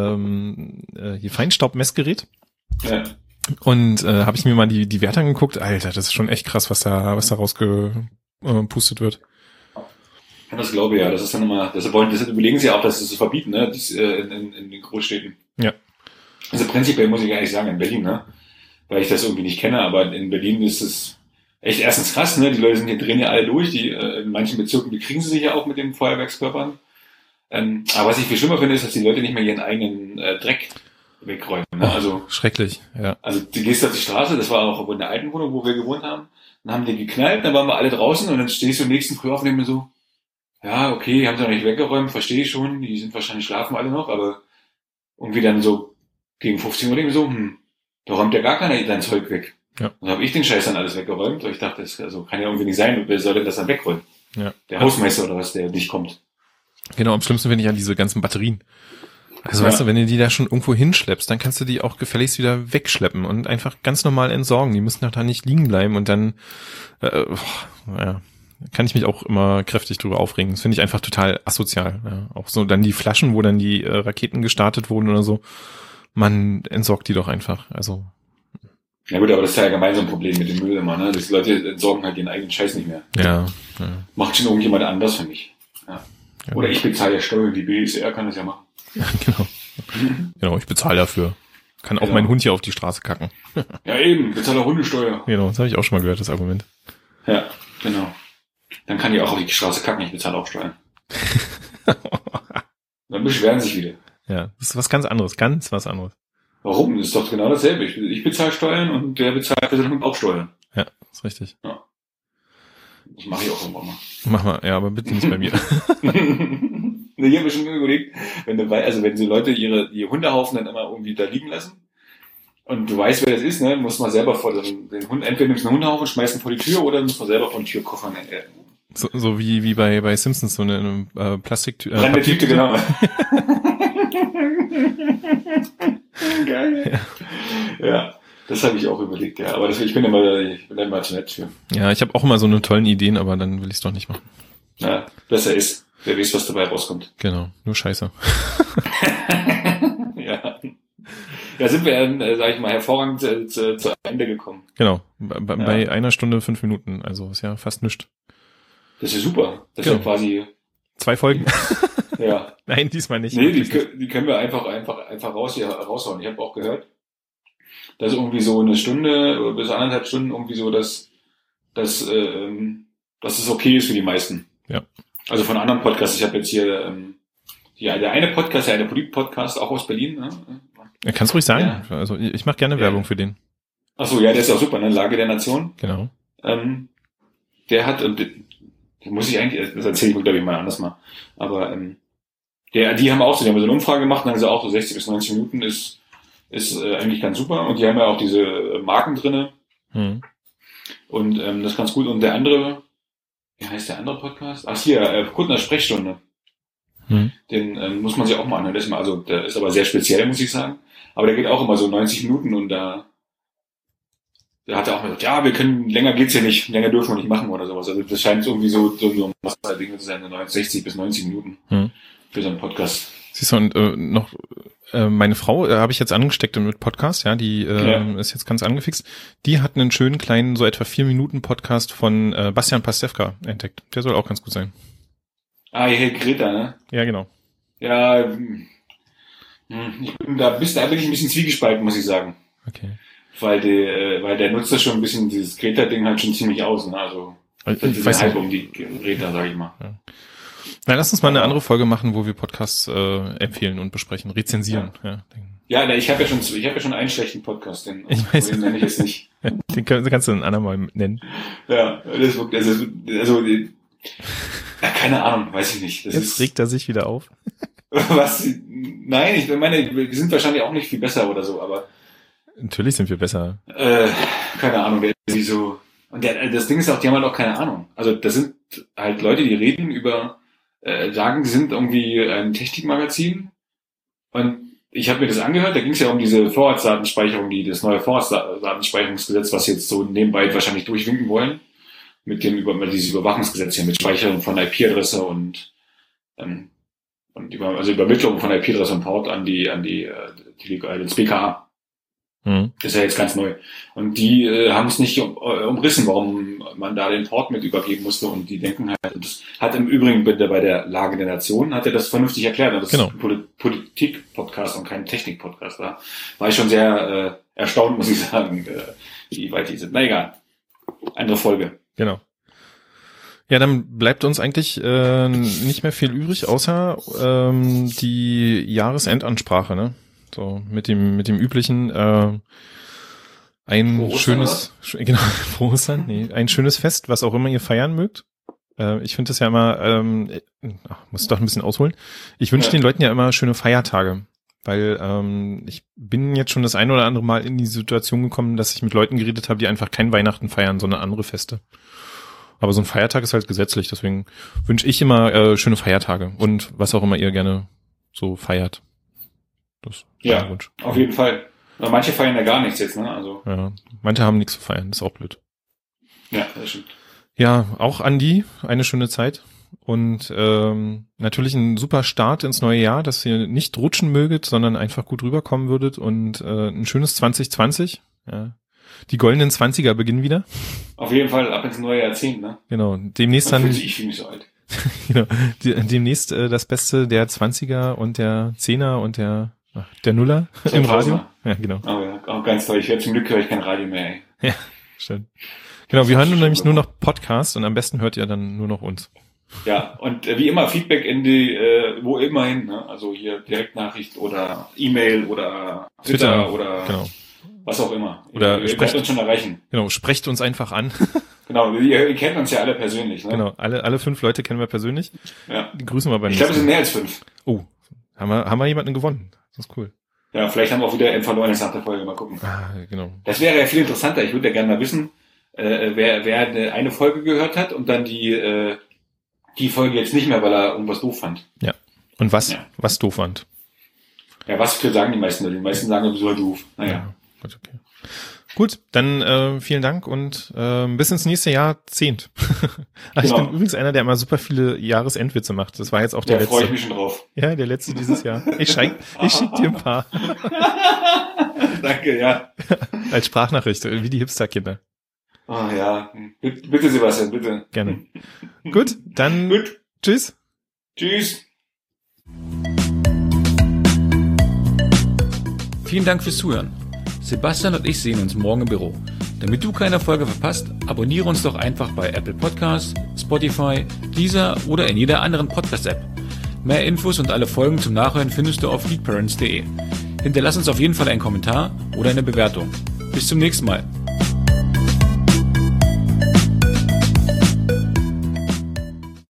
Speaker 1: hier Feinstaubmessgerät. Ja. Und habe ich mir mal die Werte angeguckt. Alter, das ist schon echt krass, was da rausgepustet wird.
Speaker 2: Ja, das glaube ich ja. Das ist dann immer, deshalb überlegen sie auch, dass sie es verbieten, ne? In den Großstädten. Ja. Also prinzipiell muss ich gar nicht sagen, in Berlin, ne? Weil ich das irgendwie nicht kenne, aber in Berlin ist es echt erstens krass, ne? Die Leute drehen ja alle durch, in manchen Bezirken, die kriegen sie sich ja auch mit den Feuerwerkskörpern. Aber was ich viel schlimmer finde, ist, dass die Leute nicht mehr ihren eigenen Dreck wegräumen. Ne? Also
Speaker 1: schrecklich, ja.
Speaker 2: Also du gehst auf die Straße, das war auch in der alten Wohnung, wo wir gewohnt haben, dann haben die geknallt, dann waren wir alle draußen und dann stehst du am nächsten Früh auf und denkst mir so, ja, okay, haben sie noch nicht weggeräumt, verstehe ich schon, die sind wahrscheinlich schlafen alle noch, aber irgendwie dann so gegen 15 Uhr denke ich so, da räumt ja gar keiner dein Zeug weg. Ja. Dann habe ich den Scheiß dann alles weggeräumt, und ich dachte, das kann ja irgendwie nicht sein, wer soll denn das dann wegräumen? Ja. Der Hausmeister oder was, der nicht kommt.
Speaker 1: Genau, am schlimmsten finde ich an diese ganzen Batterien. Also weißt du, wenn du die da schon irgendwo hinschleppst, dann kannst du die auch gefälligst wieder wegschleppen und einfach ganz normal entsorgen. Die müssen doch da nicht liegen bleiben und dann kann ich mich auch immer kräftig drüber aufregen. Das finde ich einfach total asozial. Ja. Auch so dann die Flaschen, wo dann die Raketen gestartet wurden oder so, man entsorgt die doch einfach. Also
Speaker 2: ja gut, aber das ist ja gemeinsam ein Problem mit dem Müll immer, ne? Die Leute entsorgen halt ihren eigenen Scheiß nicht mehr.
Speaker 1: Ja.
Speaker 2: Macht schon irgendjemand anders für mich. Ja. Oder ich bezahle ja Steuern, die BSR kann das ja machen.
Speaker 1: Ja, genau. Genau, ich bezahle dafür. Kann auch mein Hund hier auf die Straße kacken.
Speaker 2: Ja eben, bezahle auch Hundesteuer.
Speaker 1: Genau, das habe ich auch schon mal gehört, das Argument.
Speaker 2: Ja, genau. Dann kann die auch auf die Straße kacken, ich bezahle auch Steuern. Dann beschweren sich wieder.
Speaker 1: Ja, das ist was ganz anderes, ganz was anderes.
Speaker 2: Warum? Das ist doch genau dasselbe. Ich bezahle Steuern und der bezahlt für seinen Hund auch Steuern.
Speaker 1: Ja, ist richtig. Ja.
Speaker 2: Das mache ich auch irgendwann mal.
Speaker 1: Mach mal, ja, aber bitte nicht bei mir.
Speaker 2: Ich habe mir schon überlegt, wenn so Leute die Hundehaufen dann immer irgendwie da liegen lassen und du weißt, wer das ist, ne, muss man selber vor den Hund, entweder nimmst du einen Hundehaufen, schmeißt ihn vor die Tür oder muss man selber vor die Tür kochen.
Speaker 1: So wie bei Simpsons, so eine Plastiktüte.
Speaker 2: Tüte, genau. Geil. Ja, das habe ich auch überlegt, ja. Aber ich bin immer zu nett für.
Speaker 1: Ja, ich habe auch immer so eine tollen Ideen, aber dann will ich es doch nicht machen.
Speaker 2: Ja, besser ist. Wer weiß, was dabei rauskommt.
Speaker 1: Genau, nur Scheiße.
Speaker 2: Ja. Da sind wir, sag ich mal, hervorragend zu Ende gekommen.
Speaker 1: Genau, bei 1 Stunde 5 Minuten, also ist ja fast nichts.
Speaker 2: Das ist super. Das ist ja quasi
Speaker 1: 2 Folgen.
Speaker 2: Ja.
Speaker 1: Nein, diesmal nicht.
Speaker 2: Nee, die können wir einfach raushauen. Ich habe auch gehört, dass irgendwie so 1 Stunde bis 1,5 Stunden irgendwie so, dass es okay ist für die meisten.
Speaker 1: Ja.
Speaker 2: Also von anderen Podcasts. Ich habe jetzt hier der eine Podcast, der Polit-Podcast, auch aus Berlin. Ne?
Speaker 1: Ja, kannst ruhig sagen. Ja. Also ich mache gerne Werbung für den.
Speaker 2: Ach so, ja, der ist auch super, ne? Lage der Nation.
Speaker 1: Genau.
Speaker 2: Der hat, muss ich eigentlich, das erzähle ich mir, glaube ich, mal anders mal. Aber die haben auch so eine Umfrage gemacht, dann haben sie auch so 60 bis 90 Minuten ist eigentlich ganz super. Und die haben ja auch diese Marken drinne. Und das ist ganz gut. Und der andere, wie heißt der andere Podcast? Ach hier, Kuttner Sprechstunde. Den muss man sich auch mal anhören. Der ist aber sehr speziell, muss ich sagen. Aber der geht auch immer so 90 Minuten und da hat er auch gesagt, ja, länger geht's ja nicht, länger dürfen wir nicht machen oder sowas. Also das scheint irgendwie so ein Ding zu sein, 60 bis 90 Minuten für so einen Podcast.
Speaker 1: Siehst du, und noch meine Frau habe ich jetzt angesteckt mit Podcast, ja, die ist jetzt ganz angefixt. Die hat einen schönen kleinen, so etwa 4 Minuten Podcast von Bastian Pastewka entdeckt. Der soll auch ganz gut sein.
Speaker 2: Ah, hier Greta, ne?
Speaker 1: Ja, genau.
Speaker 2: Ja, da bin ich ein bisschen zwiegespalten, muss ich sagen.
Speaker 1: Okay.
Speaker 2: Weil der nutzt das schon ein bisschen, dieses Greta-Ding halt schon ziemlich aus, ne? Also, das ist halt um die Greta, sag ich mal.
Speaker 1: Ja. Na, lass uns mal eine andere Folge machen, wo wir Podcasts empfehlen und besprechen, rezensieren.
Speaker 2: Ja, ich habe ja schon einen schlechten Podcast, den nenne ich jetzt nicht.
Speaker 1: Den kannst du ein andermal nennen.
Speaker 2: Ja, das ist keine Ahnung, weiß ich nicht.
Speaker 1: Jetzt regt er sich wieder auf.
Speaker 2: Was? Nein, ich meine, wir sind wahrscheinlich auch nicht viel besser oder so, aber
Speaker 1: natürlich sind wir besser.
Speaker 2: Keine Ahnung, der ist wie so. Und das Ding ist auch, die haben halt auch keine Ahnung. Also das sind halt Leute, die reden über, sagen, die sind irgendwie ein Technikmagazin. Und ich habe mir das angehört, da ging es ja um diese Vorratsdatenspeicherung, das neue Vorratsdatenspeicherungsgesetz, was jetzt so nebenbei wahrscheinlich durchwinken wollen. Mit dieses Überwachungsgesetz hier, mit Speicherung von IP-Adresse und Übermittlung von IP-Adresse und Port an das BKA. Das ist ja jetzt ganz neu. Und die haben es nicht umrissen, warum man da den Port mit übergeben musste. Und die denken halt, das hat im Übrigen bei der Lage der Nation, hat er das vernünftig erklärt. Das ist ein Politik-Podcast und kein Technik-Podcast. Da war ich schon sehr erstaunt, muss ich sagen, wie weit die sind. Na egal, andere Folge.
Speaker 1: Genau. Ja, dann bleibt uns eigentlich nicht mehr viel übrig, außer die Jahresendansprache, ne? So mit dem üblichen ein schönes Fest, was auch immer ihr feiern mögt. Ich finde das ja immer, muss doch ein bisschen ausholen. Ich wünsche den Leuten ja immer schöne Feiertage, weil ich bin jetzt schon das ein oder andere Mal in die Situation gekommen, dass ich mit Leuten geredet habe, die einfach kein Weihnachten feiern, sondern andere Feste. Aber so ein Feiertag ist halt gesetzlich, deswegen wünsche ich immer schöne Feiertage und was auch immer ihr gerne so feiert. Das ist mein Wunsch.
Speaker 2: Auf jeden Fall. Aber manche feiern ja gar nichts jetzt, ne? Also.
Speaker 1: Ja, manche haben nichts zu feiern, das ist auch blöd.
Speaker 2: Ja, das stimmt.
Speaker 1: Ja, auch Andi, eine schöne Zeit. Und natürlich ein super Start ins neue Jahr, dass ihr nicht rutschen möget, sondern einfach gut rüberkommen würdet und ein schönes 2020. Ja. Die goldenen 20er beginnen wieder.
Speaker 2: Auf jeden Fall ab ins neue Jahrzehnt, ne?
Speaker 1: Genau. Demnächst dann.
Speaker 2: Ich fühle mich so alt.
Speaker 1: Genau. Demnächst das Beste der 20er und der 10er und der Nuller im Radio. Ja, genau.
Speaker 2: Oh ja, auch ganz toll. Zum Glück höre ich kein Radio mehr, ey.
Speaker 1: Ja, stimmt. Genau, wir hören nämlich nur noch Podcasts und am besten hört ihr dann nur noch uns.
Speaker 2: Ja, und wie immer Feedback in die, wo immer hin, ne? Also hier Direktnachricht oder E-Mail oder Twitter oder
Speaker 1: genau.
Speaker 2: Was auch immer.
Speaker 1: Oder
Speaker 2: ihr könnt uns schon erreichen.
Speaker 1: Genau, sprecht uns einfach an.
Speaker 2: Genau. Genau, ihr kennt uns ja alle persönlich, ne?
Speaker 1: Genau, alle 5 Leute kennen wir persönlich.
Speaker 2: Ja.
Speaker 1: Die grüßen wir bei
Speaker 2: Ich glaube, es sind mehr als 5.
Speaker 1: Oh, haben wir jemanden gewonnen? Das ist cool.
Speaker 2: Ja, vielleicht haben wir auch wieder einen verloren jetzt nach der Folge. Mal gucken.
Speaker 1: Genau.
Speaker 2: Das wäre ja viel interessanter. Ich würde ja gerne mal wissen, wer eine Folge gehört hat und dann die Folge jetzt nicht mehr, weil er irgendwas doof fand.
Speaker 1: Ja. Und was doof fand?
Speaker 2: Ja, was sagen die meisten? Die meisten sagen sowieso doof. Naja.
Speaker 1: Ja, okay. Gut, dann vielen Dank und bis ins nächste Jahrzehnt. Ich bin übrigens einer, der immer super viele Jahresendwitze macht. Das war jetzt auch der letzte.
Speaker 2: Da freue ich mich schon drauf.
Speaker 1: Ja, der letzte dieses Jahr. Ich schick dir ein paar.
Speaker 2: Danke, ja.
Speaker 1: Als Sprachnachricht, wie die Hipster-Kinder.
Speaker 2: Oh ja, bitte Sebastian, bitte.
Speaker 1: Gerne. Gut, dann Tschüss.
Speaker 2: Tschüss.
Speaker 3: Vielen Dank fürs Zuhören. Sebastian und ich sehen uns morgen im Büro. Damit du keine Folge verpasst, abonniere uns doch einfach bei Apple Podcasts, Spotify, Deezer oder in jeder anderen Podcast-App. Mehr Infos und alle Folgen zum Nachhören findest du auf leadparents.de. Hinterlass uns auf jeden Fall einen Kommentar oder eine Bewertung. Bis zum nächsten Mal.